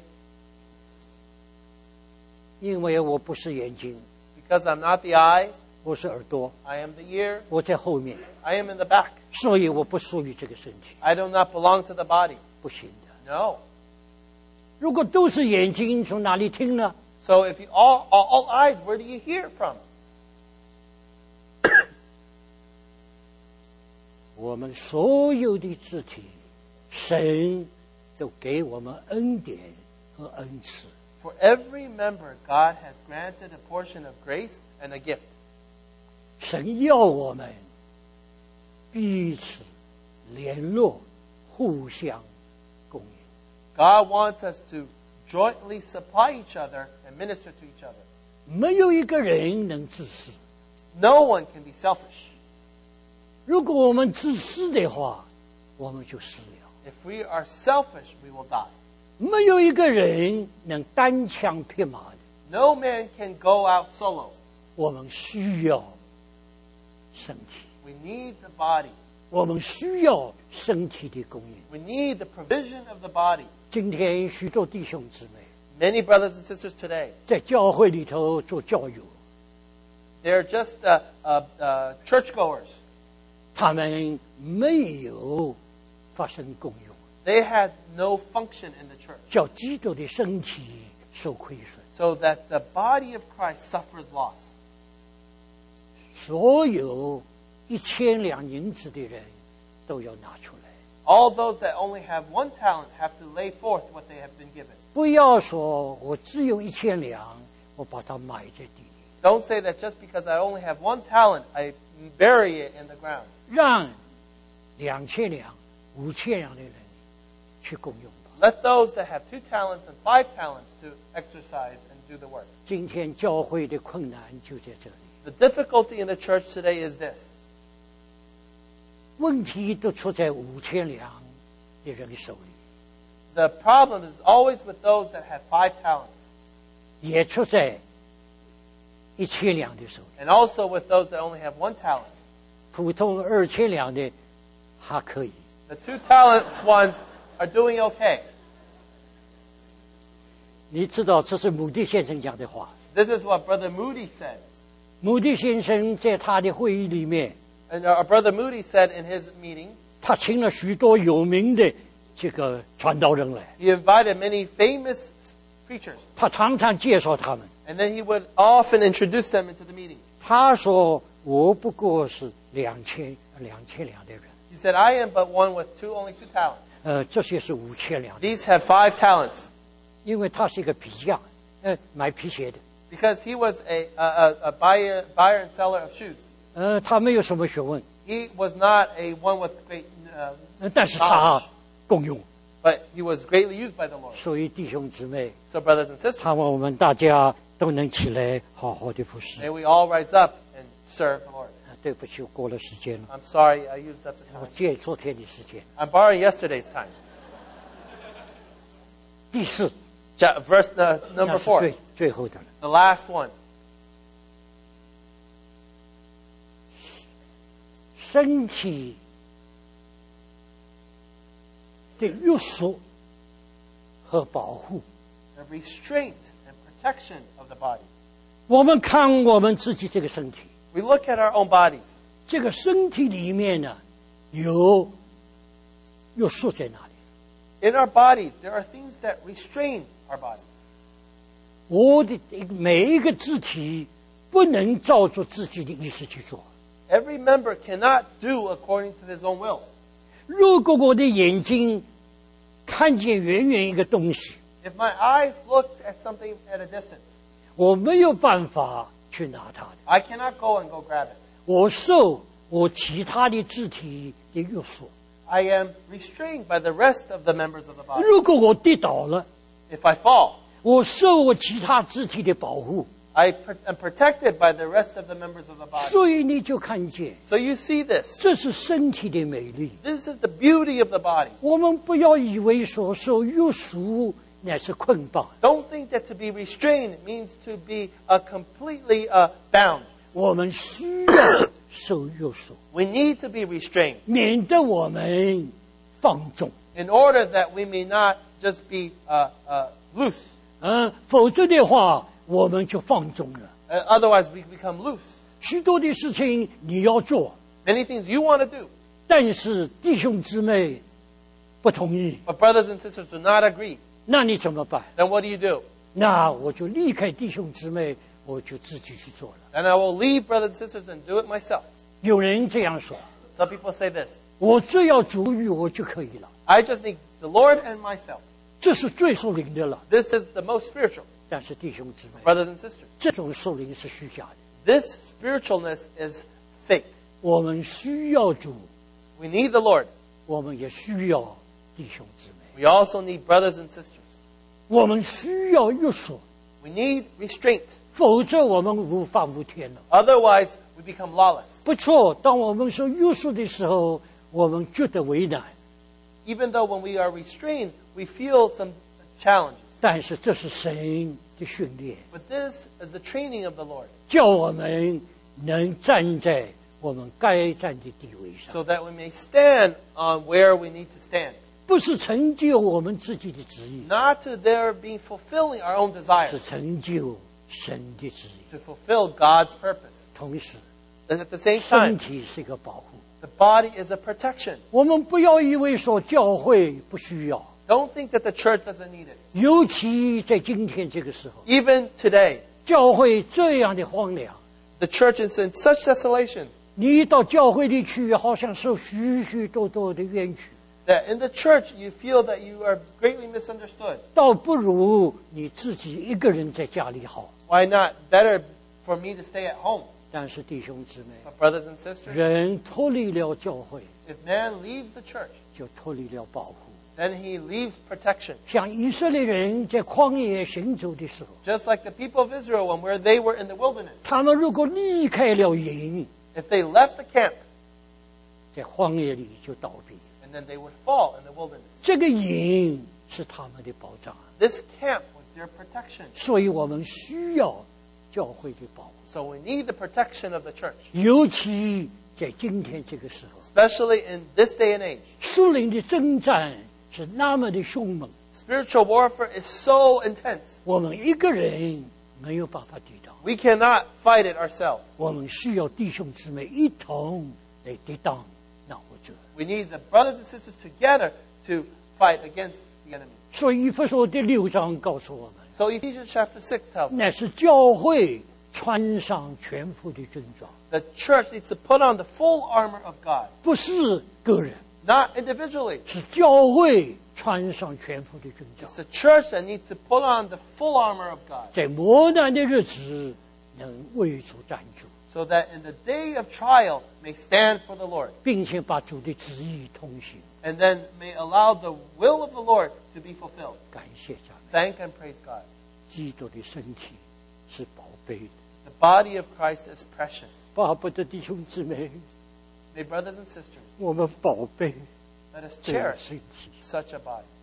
[SPEAKER 1] 因为我不是眼睛，
[SPEAKER 2] because I'm not the eye,
[SPEAKER 1] 我是耳朵，
[SPEAKER 2] I am the ear,
[SPEAKER 1] 我在后面，
[SPEAKER 2] I am in the back.
[SPEAKER 1] 所以我不属于这个身体，
[SPEAKER 2] I do not belong to the body.
[SPEAKER 1] 不行的。
[SPEAKER 2] No.
[SPEAKER 1] 如果都是眼睛，从哪里听呢？
[SPEAKER 2] So if you all eyes, where do you hear from?
[SPEAKER 1] 我们所有的肢体，神都给我们恩典和恩赐。
[SPEAKER 2] For every member, God has granted a portion of grace and a gift.
[SPEAKER 1] 神要我们彼此联络，互相供应。
[SPEAKER 2] God wants us to jointly supply each other and minister to each other.
[SPEAKER 1] 没有一个人能自私。
[SPEAKER 2] No one can be selfish.
[SPEAKER 1] 如果我们自私的话，我们就死了。
[SPEAKER 2] If we are selfish, we will die.
[SPEAKER 1] 没有一个人能单枪匹马的。
[SPEAKER 2] No man can go out solo.
[SPEAKER 1] 我们需要身体，
[SPEAKER 2] We need the body.
[SPEAKER 1] 我们需要身体的供应。
[SPEAKER 2] We need the provision of the body.
[SPEAKER 1] 今天许多弟兄姊妹
[SPEAKER 2] Many brothers and sisters today,
[SPEAKER 1] 在教会里头做教友，
[SPEAKER 2] they're just churchgoers.
[SPEAKER 1] 他们没有发生功用，
[SPEAKER 2] They had no function in the church,
[SPEAKER 1] 叫基督的身体受亏损。
[SPEAKER 2] so that the body of Christ suffers loss.
[SPEAKER 1] 所有1000两银子的人都要拿出来，
[SPEAKER 2] All those that only have 1 talent have to lay forth what they have been given.
[SPEAKER 1] 不要说我只有1000两，我把它埋在地里，
[SPEAKER 2] Don't say that just because I only have 1 talent, I bury it in the ground.
[SPEAKER 1] 让2000两、5000两的人去共用吧。
[SPEAKER 2] Let those that have 2 talents and 5 talents to exercise and do the work.
[SPEAKER 1] 今天教会的困难就在这里，
[SPEAKER 2] The difficulty in the church today is this.
[SPEAKER 1] 问题都出在5000两的人手里，
[SPEAKER 2] The problem is always with those that have 5 talents,
[SPEAKER 1] 也出在1000两的手里。
[SPEAKER 2] and also with those that only have 1 talent.
[SPEAKER 1] 普通2000两的还可以，
[SPEAKER 2] The 2 talents ones are doing okay.
[SPEAKER 1] 你知道这是姆迪先生讲的话。
[SPEAKER 2] This is what Brother Moody said.
[SPEAKER 1] 姆迪先生在他的会议里面，
[SPEAKER 2] And our Brother Moody said in his meeting,
[SPEAKER 1] 他请了许多有名的这个传道人来，
[SPEAKER 2] he invited many famous preachers.
[SPEAKER 1] 他常常介绍他们。
[SPEAKER 2] And then he would often introduce them into the meeting.
[SPEAKER 1] 他说：“我不过是2000两的人，
[SPEAKER 2] He said, I am but one with only 2 talents.
[SPEAKER 1] 这些是5000两的，
[SPEAKER 2] These have 5 talents.
[SPEAKER 1] 因为他是一个皮匠，买皮鞋的，
[SPEAKER 2] Because he was a buyer and seller of shoes.
[SPEAKER 1] 他没有什么学问，
[SPEAKER 2] He was not a one with great
[SPEAKER 1] 但是他共用。
[SPEAKER 2] but he was greatly used by the Lord.
[SPEAKER 1] 所以弟兄姊妹，
[SPEAKER 2] So brothers and sisters,
[SPEAKER 1] 盼望我们大家都能起来好好的服侍。
[SPEAKER 2] may we all rise up and serve the Lord.
[SPEAKER 1] 对不起，我过了时间了，
[SPEAKER 2] I'm sorry I used up the
[SPEAKER 1] 我
[SPEAKER 2] time.
[SPEAKER 1] 借昨天的时间。
[SPEAKER 2] I'm borrowing yesterday's time.
[SPEAKER 1] 第4，
[SPEAKER 2] Verse number
[SPEAKER 1] 那是
[SPEAKER 2] 4,
[SPEAKER 1] 最后的了。
[SPEAKER 2] the last one.
[SPEAKER 1] 身体的约束和保护，
[SPEAKER 2] The restraint and protection of the body.
[SPEAKER 1] 我们看我们自己这个身体，
[SPEAKER 2] We look at our own bodies.
[SPEAKER 1] 这个身体里面呢，有约束在哪里？
[SPEAKER 2] In our bodies, there are things that restrain our bodies.
[SPEAKER 1] 我的每一个肢体不能照着自己的意思去做。
[SPEAKER 2] Every member cannot do according to his own will.
[SPEAKER 1] 如果我的眼睛看见远远一个东西，
[SPEAKER 2] If my eyes looked at something at a distance,
[SPEAKER 1] 我没有办法去拿它的，
[SPEAKER 2] I cannot go and go grab it.
[SPEAKER 1] 我受我其他的肢体的约束。
[SPEAKER 2] I am restrained by the rest of the members of the body.
[SPEAKER 1] 如果我跌倒了，
[SPEAKER 2] If I fall,
[SPEAKER 1] 我受我其他肢体的保护，
[SPEAKER 2] I am protected by the rest of the members of the body.
[SPEAKER 1] 所以你就看见，
[SPEAKER 2] So you see this.
[SPEAKER 1] 这是身体的美丽。
[SPEAKER 2] This is the beauty of the body.
[SPEAKER 1] 我们不要以为所受约束乃是捆绑，
[SPEAKER 2] Don't think that to be restrained means to be completely bound.
[SPEAKER 1] 我们需要受约束，
[SPEAKER 2] We need to be restrained
[SPEAKER 1] 免得我们放纵。
[SPEAKER 2] in order that we may not just be loose.
[SPEAKER 1] 否则的话，我们就放纵了。
[SPEAKER 2] Otherwise, we become loose.
[SPEAKER 1] 许多的事情你要做，
[SPEAKER 2] Many things you want to do,
[SPEAKER 1] 但是弟兄姊妹不同意，
[SPEAKER 2] but brothers and sisters do not agree.
[SPEAKER 1] 那你怎么办？
[SPEAKER 2] Then what do you do?
[SPEAKER 1] 那我就离开弟兄姊妹，我就自己去做了。
[SPEAKER 2] Then I will leave brothers and sisters and do it myself.
[SPEAKER 1] 有人这样说：
[SPEAKER 2] Some people say this.
[SPEAKER 1] 我只要主语我就可以了，
[SPEAKER 2] I just need the Lord and myself.
[SPEAKER 1] 这是最属灵的了。
[SPEAKER 2] This is the most spiritual.
[SPEAKER 1] 但是弟兄姊妹，
[SPEAKER 2] Brothers and sisters,
[SPEAKER 1] 这种属灵是虚假的。
[SPEAKER 2] this spiritualness is fake.
[SPEAKER 1] 我们需要主，
[SPEAKER 2] We need the Lord.
[SPEAKER 1] 我们也需要弟兄姊妹，
[SPEAKER 2] We also need brothers and sisters.
[SPEAKER 1] 我们需要约束，
[SPEAKER 2] We need restraint.
[SPEAKER 1] 否则我们无法无天了。
[SPEAKER 2] Otherwise, we become lawless.
[SPEAKER 1] 不错，当我们受约束的时候，我们觉得为难，
[SPEAKER 2] Even though when we are restrained, we feel some challenges.
[SPEAKER 1] 但是这是神的训练，
[SPEAKER 2] But this is the training of the Lord
[SPEAKER 1] 叫我们能站在我们该站的地位上，
[SPEAKER 2] so that we may stand on where we need to stand.
[SPEAKER 1] 不是成就我们自己的旨意，
[SPEAKER 2] Not to there being fulfilling our own
[SPEAKER 1] 是
[SPEAKER 2] desires,
[SPEAKER 1] 成就神的旨意。
[SPEAKER 2] to fulfill God's purpose.
[SPEAKER 1] 同时，
[SPEAKER 2] And at the same
[SPEAKER 1] 身
[SPEAKER 2] time,
[SPEAKER 1] 体是一个保护。
[SPEAKER 2] the body is a protection.
[SPEAKER 1] 我们不要以为说教会不需要，
[SPEAKER 2] Don't think that the church doesn't need it.
[SPEAKER 1] 尤其在今天这个时候，
[SPEAKER 2] Even today,
[SPEAKER 1] 教会这样的荒凉，
[SPEAKER 2] the church is in such desolation
[SPEAKER 1] 你一到教会里去，好像受许许多多的冤屈，
[SPEAKER 2] that in the church you feel that you are greatly misunderstood.
[SPEAKER 1] 倒不如你自己一个人在家里好。
[SPEAKER 2] Why not? Better for me to stay at home.
[SPEAKER 1] 但是弟兄姊妹，
[SPEAKER 2] But brothers and sisters,
[SPEAKER 1] 人脱离了教会，
[SPEAKER 2] if man leaves the church,
[SPEAKER 1] 就脱离了保护。
[SPEAKER 2] then he leaves protection.
[SPEAKER 1] 像以色列人在旷野行走的时候，
[SPEAKER 2] Just like the people of Israel when they were in the wilderness.
[SPEAKER 1] 他们如果离开了营，
[SPEAKER 2] If they left the camp,
[SPEAKER 1] 在荒野里就倒闭。
[SPEAKER 2] and then they would fall in the wilderness.
[SPEAKER 1] 这个营是他们的保障，
[SPEAKER 2] This camp was their protection.
[SPEAKER 1] 所以我们需要教会的保护，
[SPEAKER 2] So we need the protection of the church,
[SPEAKER 1] 尤其在今天这个时候，
[SPEAKER 2] especially in this day and age.
[SPEAKER 1] 属灵的征战是那么的凶猛，
[SPEAKER 2] Spiritual warfare is so intense.
[SPEAKER 1] 我们一个人没有办法抵挡，
[SPEAKER 2] We cannot fight it ourselves.
[SPEAKER 1] 我们需要弟兄姊妹一同来抵挡那恶者。
[SPEAKER 2] We need the brothers and sisters together to fight against the enemy.
[SPEAKER 1] 所以以弗所第6章告诉我们，
[SPEAKER 2] So Ephesians chapter 6 tells us
[SPEAKER 1] 乃是教会穿上全副的军装，
[SPEAKER 2] the church needs to put on the full armor of God,
[SPEAKER 1] 不是个人，
[SPEAKER 2] not individually.
[SPEAKER 1] 是教会穿上全副的军装
[SPEAKER 2] It's，the church that needs to put on the full armor of God
[SPEAKER 1] 在磨难的日子能为主站住，
[SPEAKER 2] so that in the day of trial may stand for the Lord
[SPEAKER 1] 并且把主的旨意通行。
[SPEAKER 2] and then may allow the will of the Lord to be fulfilled.
[SPEAKER 1] 感谢赞美，
[SPEAKER 2] Thank and praise God.
[SPEAKER 1] 基督的身体是宝贝的，
[SPEAKER 2] The body of Christ is precious.
[SPEAKER 1] 巴不得弟兄姊妹，
[SPEAKER 2] May brothers and sisters,
[SPEAKER 1] 我们宝贝
[SPEAKER 2] let us
[SPEAKER 1] 这样
[SPEAKER 2] cherish
[SPEAKER 1] 身体。
[SPEAKER 2] such a body.